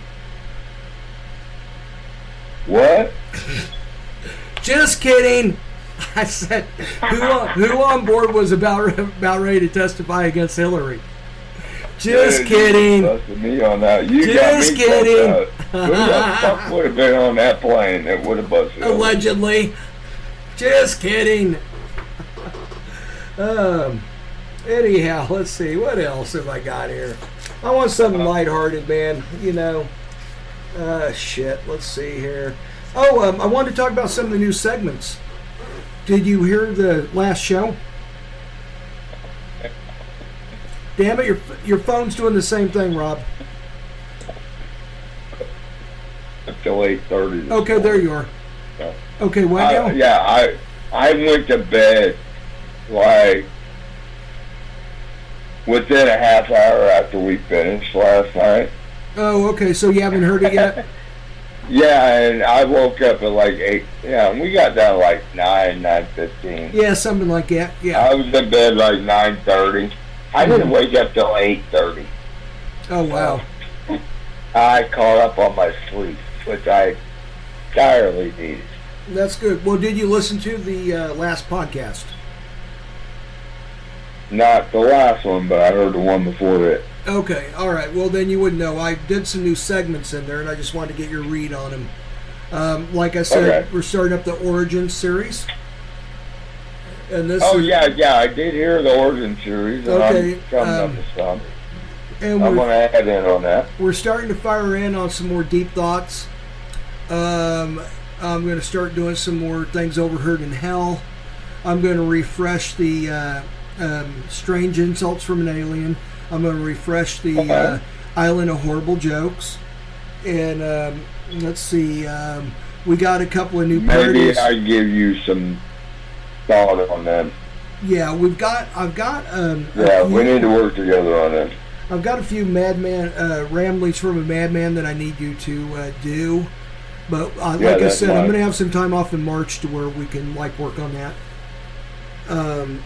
What? Just kidding. I said, who on, who on board was about about ready to testify against Hillary? Just Dude, kidding. You busted me on that. You Just got me kidding. Who the fuck would have been on that plane that would have busted? Allegedly. Hillary? Just kidding. um. Anyhow, let's see. What else have I got here? I want something lighthearted, man. You know. Uh, shit. Let's see here. Oh, um, I wanted to talk about some of the new segments. Did you hear the last show? Damn it, your your phone's doing the same thing, Rob. Until eight thirty. Okay, there you are. Yeah. Okay, when now? Uh, yeah, I I went to bed like within a half hour after we finished last night. Oh, okay, so you haven't heard it yet? Yeah, and I woke up at like eight. Yeah, and we got down at like nine, nine fifteen. Yeah, something like that. Yeah. I was in bed like nine thirty. I Mm-hmm. didn't wake up till eight thirty. Oh wow. I caught up on my sleep, which I entirely needed. That's good. Well, did you listen to the uh, last podcast? Not the last one, but I heard the one before it. Okay, all right. Well, then you wouldn't know. I did some new segments in there, and I just wanted to get your read on them. Um, like I said, Okay. we're starting up the Origin series. And this Oh is, yeah, yeah, I did hear the Origin series, and Okay, I'm coming um, up with some. and I'm we're, going to add in on that. we're starting to fire in on some more deep thoughts. Um, I'm going to start doing some more things overheard in hell. I'm going to refresh the uh, um, strange insults from an alien. I'm going to refresh the Okay. uh, Island of Horrible Jokes. And um, let's see, um, we got a couple of new Maybe parodies. I give you some thought on them. Yeah, we've got. I've got. Um, a Yeah, few- we need to work together on them. I've got a few Madman uh, ramblings from a madman that I need you to uh, do. But uh, Yeah, like I that's said, I'm fine. going to have some time off in March to where we can like work on that. Um,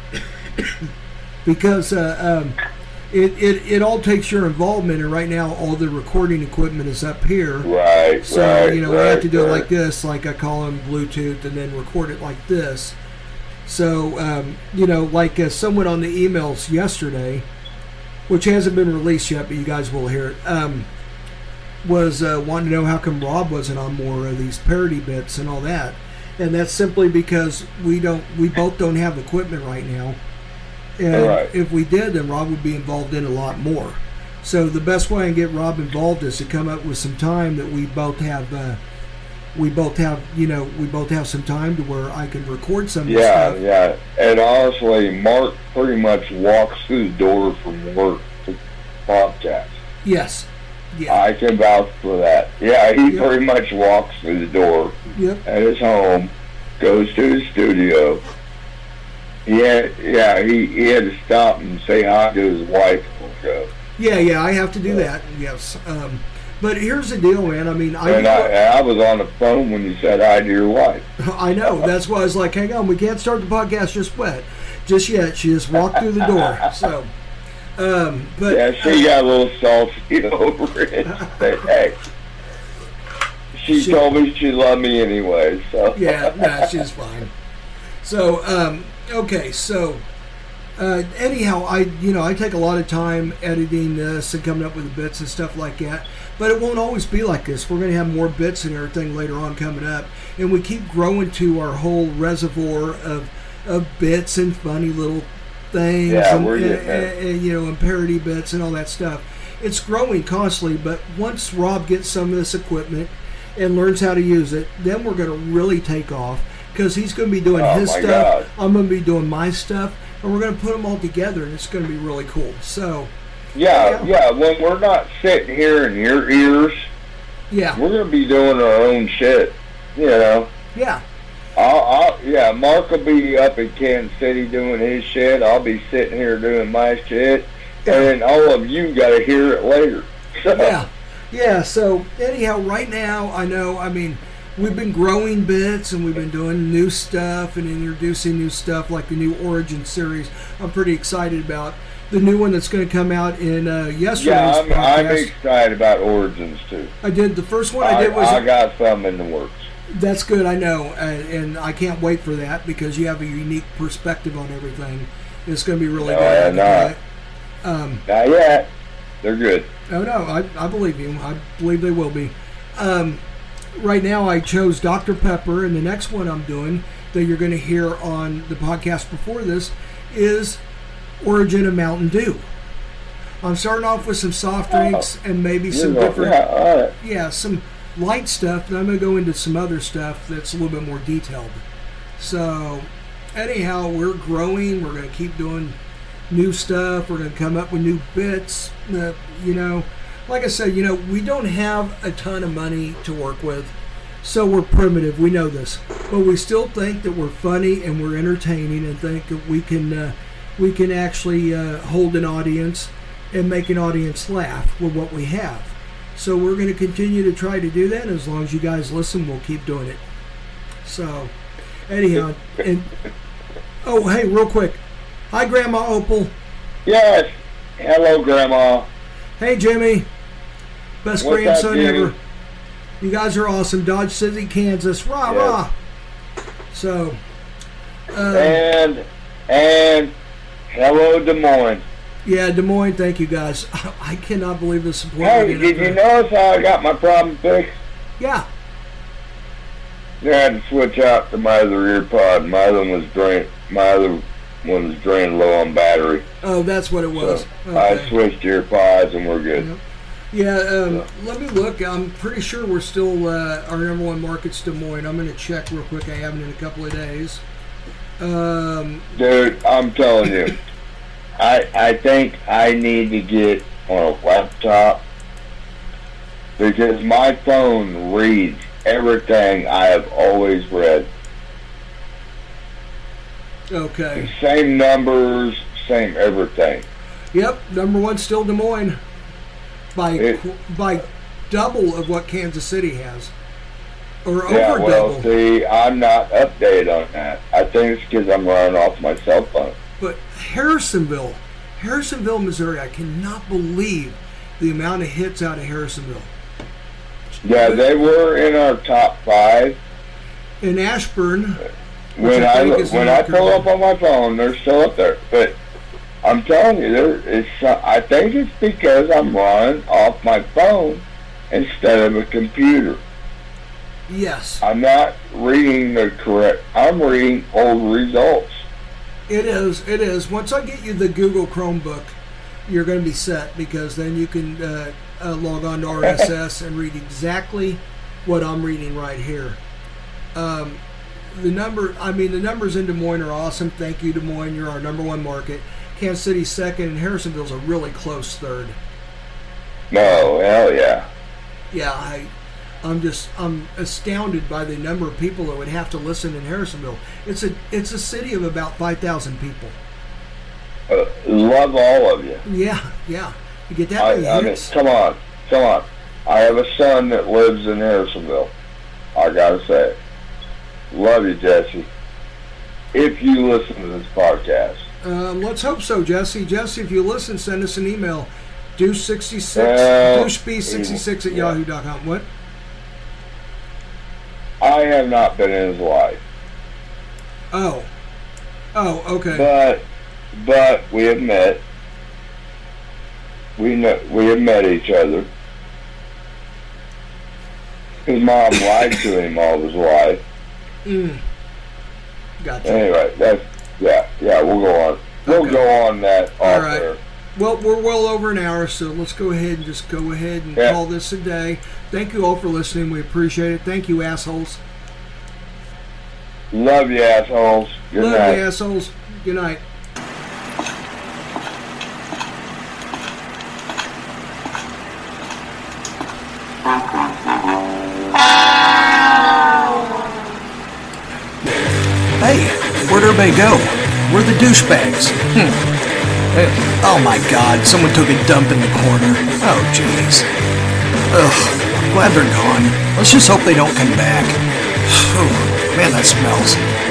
because uh, um, it, it it all takes your involvement, and right now all the recording equipment is up here. Right, So right, you know we right, have to do it right. like this, like I call them Bluetooth, and then record it like this. So um, you know, like uh, someone on the emails yesterday, which hasn't been released yet, but you guys will hear it. Um, was uh, wanting to know how come Rob wasn't on more of these parody bits and all that, and that's simply because we don't, we both don't have equipment right now, and Right. if we did, then Rob would be involved in a lot more. So the best way I can get Rob involved is to come up with some time that we both have. Uh, we both have, you know, we both have some time to where I can record some of this Yeah, stuff. yeah. And honestly, Mark pretty much walks through the door from work to podcast. Yes. Yeah. I can vouch for that. Yeah, he Yep. pretty much walks through the door Yep. at his home, goes to his studio. He had, yeah, he, he had to stop and say hi to his wife on the show. Yeah, yeah, I have to do that. Yes. Um, but here's the deal, man. I mean, I And I, and I was on the phone when you said hi to your wife. I know. That's why I was like, hang on, we can't start the podcast just yet. Just yet. She just walked through the door. So, um, but Yeah, she got a little salty over it. But, hey, she, She- told me she loved me anyway. So yeah, nah, she's fine. So, um, okay, so uh, anyhow, I you know I take a lot of time editing this and coming up with the bits and stuff like that. But it won't always be like this. We're going to have more bits and everything later on coming up, and we keep growing to our whole reservoir of of bits and funny little things, Yeah, and, we're and, getting there. and, and, you know, and parody bits and all that stuff. It's growing constantly, but once Rob gets some of this equipment and learns how to use it, then we're going to really take off, because he's going to be doing Oh, his my stuff, God. I'm going to be doing my stuff, and we're going to put them all together, and it's going to be really cool. So, yeah, yeah. When we're not sitting here in your ears, yeah, we're gonna be doing our own shit. You know. yeah, I'll, I'll, yeah, Mark will be up in Kansas City doing his shit. I'll be sitting here doing my shit, and then all of you got to hear it later. So, yeah, yeah. So anyhow, right now, I know, I mean, we've been growing bits, and we've been doing new stuff and introducing new stuff, like the new Origin series. I'm pretty excited about the new one that's going to come out in uh, yesterday's yeah, I'm, I'm podcast. excited about Origins too. I did the first one I, I, did was I got some in the works. That's good, I know, and, and I can't wait for that, because you have a unique perspective on everything. It's going to be really No, good. I not. Um, Not yet. They're good. oh no, I, I believe you. I believe they will be. Um, right now, I chose Doctor Pepper, and the next one I'm doing that you're going to hear on the podcast before this is Origin of Mountain Dew. I'm starting off with some soft drinks and maybe some You know, different, yeah, all right. yeah, some light stuff. And I'm going to go into some other stuff that's a little bit more detailed. So, anyhow, we're growing. We're going to keep doing new stuff. We're going to come up with new bits. Uh, you know, like I said, you know, we don't have a ton of money to work with, so we're primitive. We know this, but we still think that we're funny and we're entertaining, and think that we can uh, we can actually uh, hold an audience and make an audience laugh with what we have. So we're going to continue to try to do that. As long as you guys listen, we'll keep doing it. So, anyhow, and oh, hey, real quick. Hi, Grandma Opal. Yes. Hello, Grandma. Hey, Jimmy. Best What's grandson up, Jimmy? ever. You guys are awesome. Dodge City, Kansas. Rah, Yes. rah. So, uh, And, and, hello, Des Moines. yeah, Des Moines, thank you guys. I cannot believe the support. we're Hey, getting did up you there. notice how I got my problem fixed? Yeah. I had to switch out to my other ear pod. My other one was drain. My other one was drained low on battery. Oh, that's what it was. So I Okay. switched ear pods and we're good. Yep. Yeah, um, let me look. I'm pretty sure we're still, uh, our number one market's Des Moines. I'm going to check real quick. I haven't in a couple of days. Um, Dude, I'm telling you, I I think I need to get on a laptop because my phone reads everything I have always read. okay. Same numbers, same everything. Yep, number one still Des Moines. By It- qu- by double of what Kansas City has. Or Yeah, over well, double. see, I'm not updated on that. I think it's because I'm running off my cell phone. But Harrisonville, Harrisonville, Missouri, I cannot believe the amount of hits out of Harrisonville. Yeah, they were in our top five. In Ashburn, When I I, think look, is when not I pull correct. up on my phone, they're still up there. But I'm telling you, there is. some- I think it's because I'm running off my phone instead of a computer. yes, I'm not reading the correct. I'm reading old results. it is. It is. Once I get you the Google Chromebook, you're going to be set because then you can uh, uh, log on to R S S and read exactly what I'm reading right here. Um, the number, I mean, the numbers in Des Moines are awesome. Thank you, Des Moines. You're our number one market. Kansas City's second, and Harrisonville's a really close third. No, hell yeah. Yeah, I, I'm just, I'm astounded by the number of people that would have to listen in Harrisonville. It's a, it's a city of about five thousand people. Uh, love all of you. Yeah, yeah. You get that many I, I mean, hits. come on, come on. I have a son that lives in Harrisonville. I gotta say it. Love you, Jesse. If you listen to this podcast. Um, let's hope so, Jesse. Jesse, if you listen, send us an email. Douche sixty-six, Well, douche b sixty-six at yeah. yahoo dot com. What? I have not been in his life. Oh. Oh, okay. But, but we have met. We know, we have met each other. His mom lied to him all his life. Mm. Gotcha. Anyway, that's, yeah, yeah, we'll go on. We'll Okay. go on that off All right. there. Well, we're well over an hour, so let's go ahead and just go ahead and Yeah. call this a day. Thank you all for listening. We appreciate it. Thank you, assholes. Love you, assholes. Good Love night. you, assholes. Good night. Hey, where'd everybody go? We're the douchebags. Hmm. Hey, oh my god, someone took a dump in the corner. Oh jeez. Ugh, glad they're gone. Let's just hope they don't come back. Whew, man, that smells.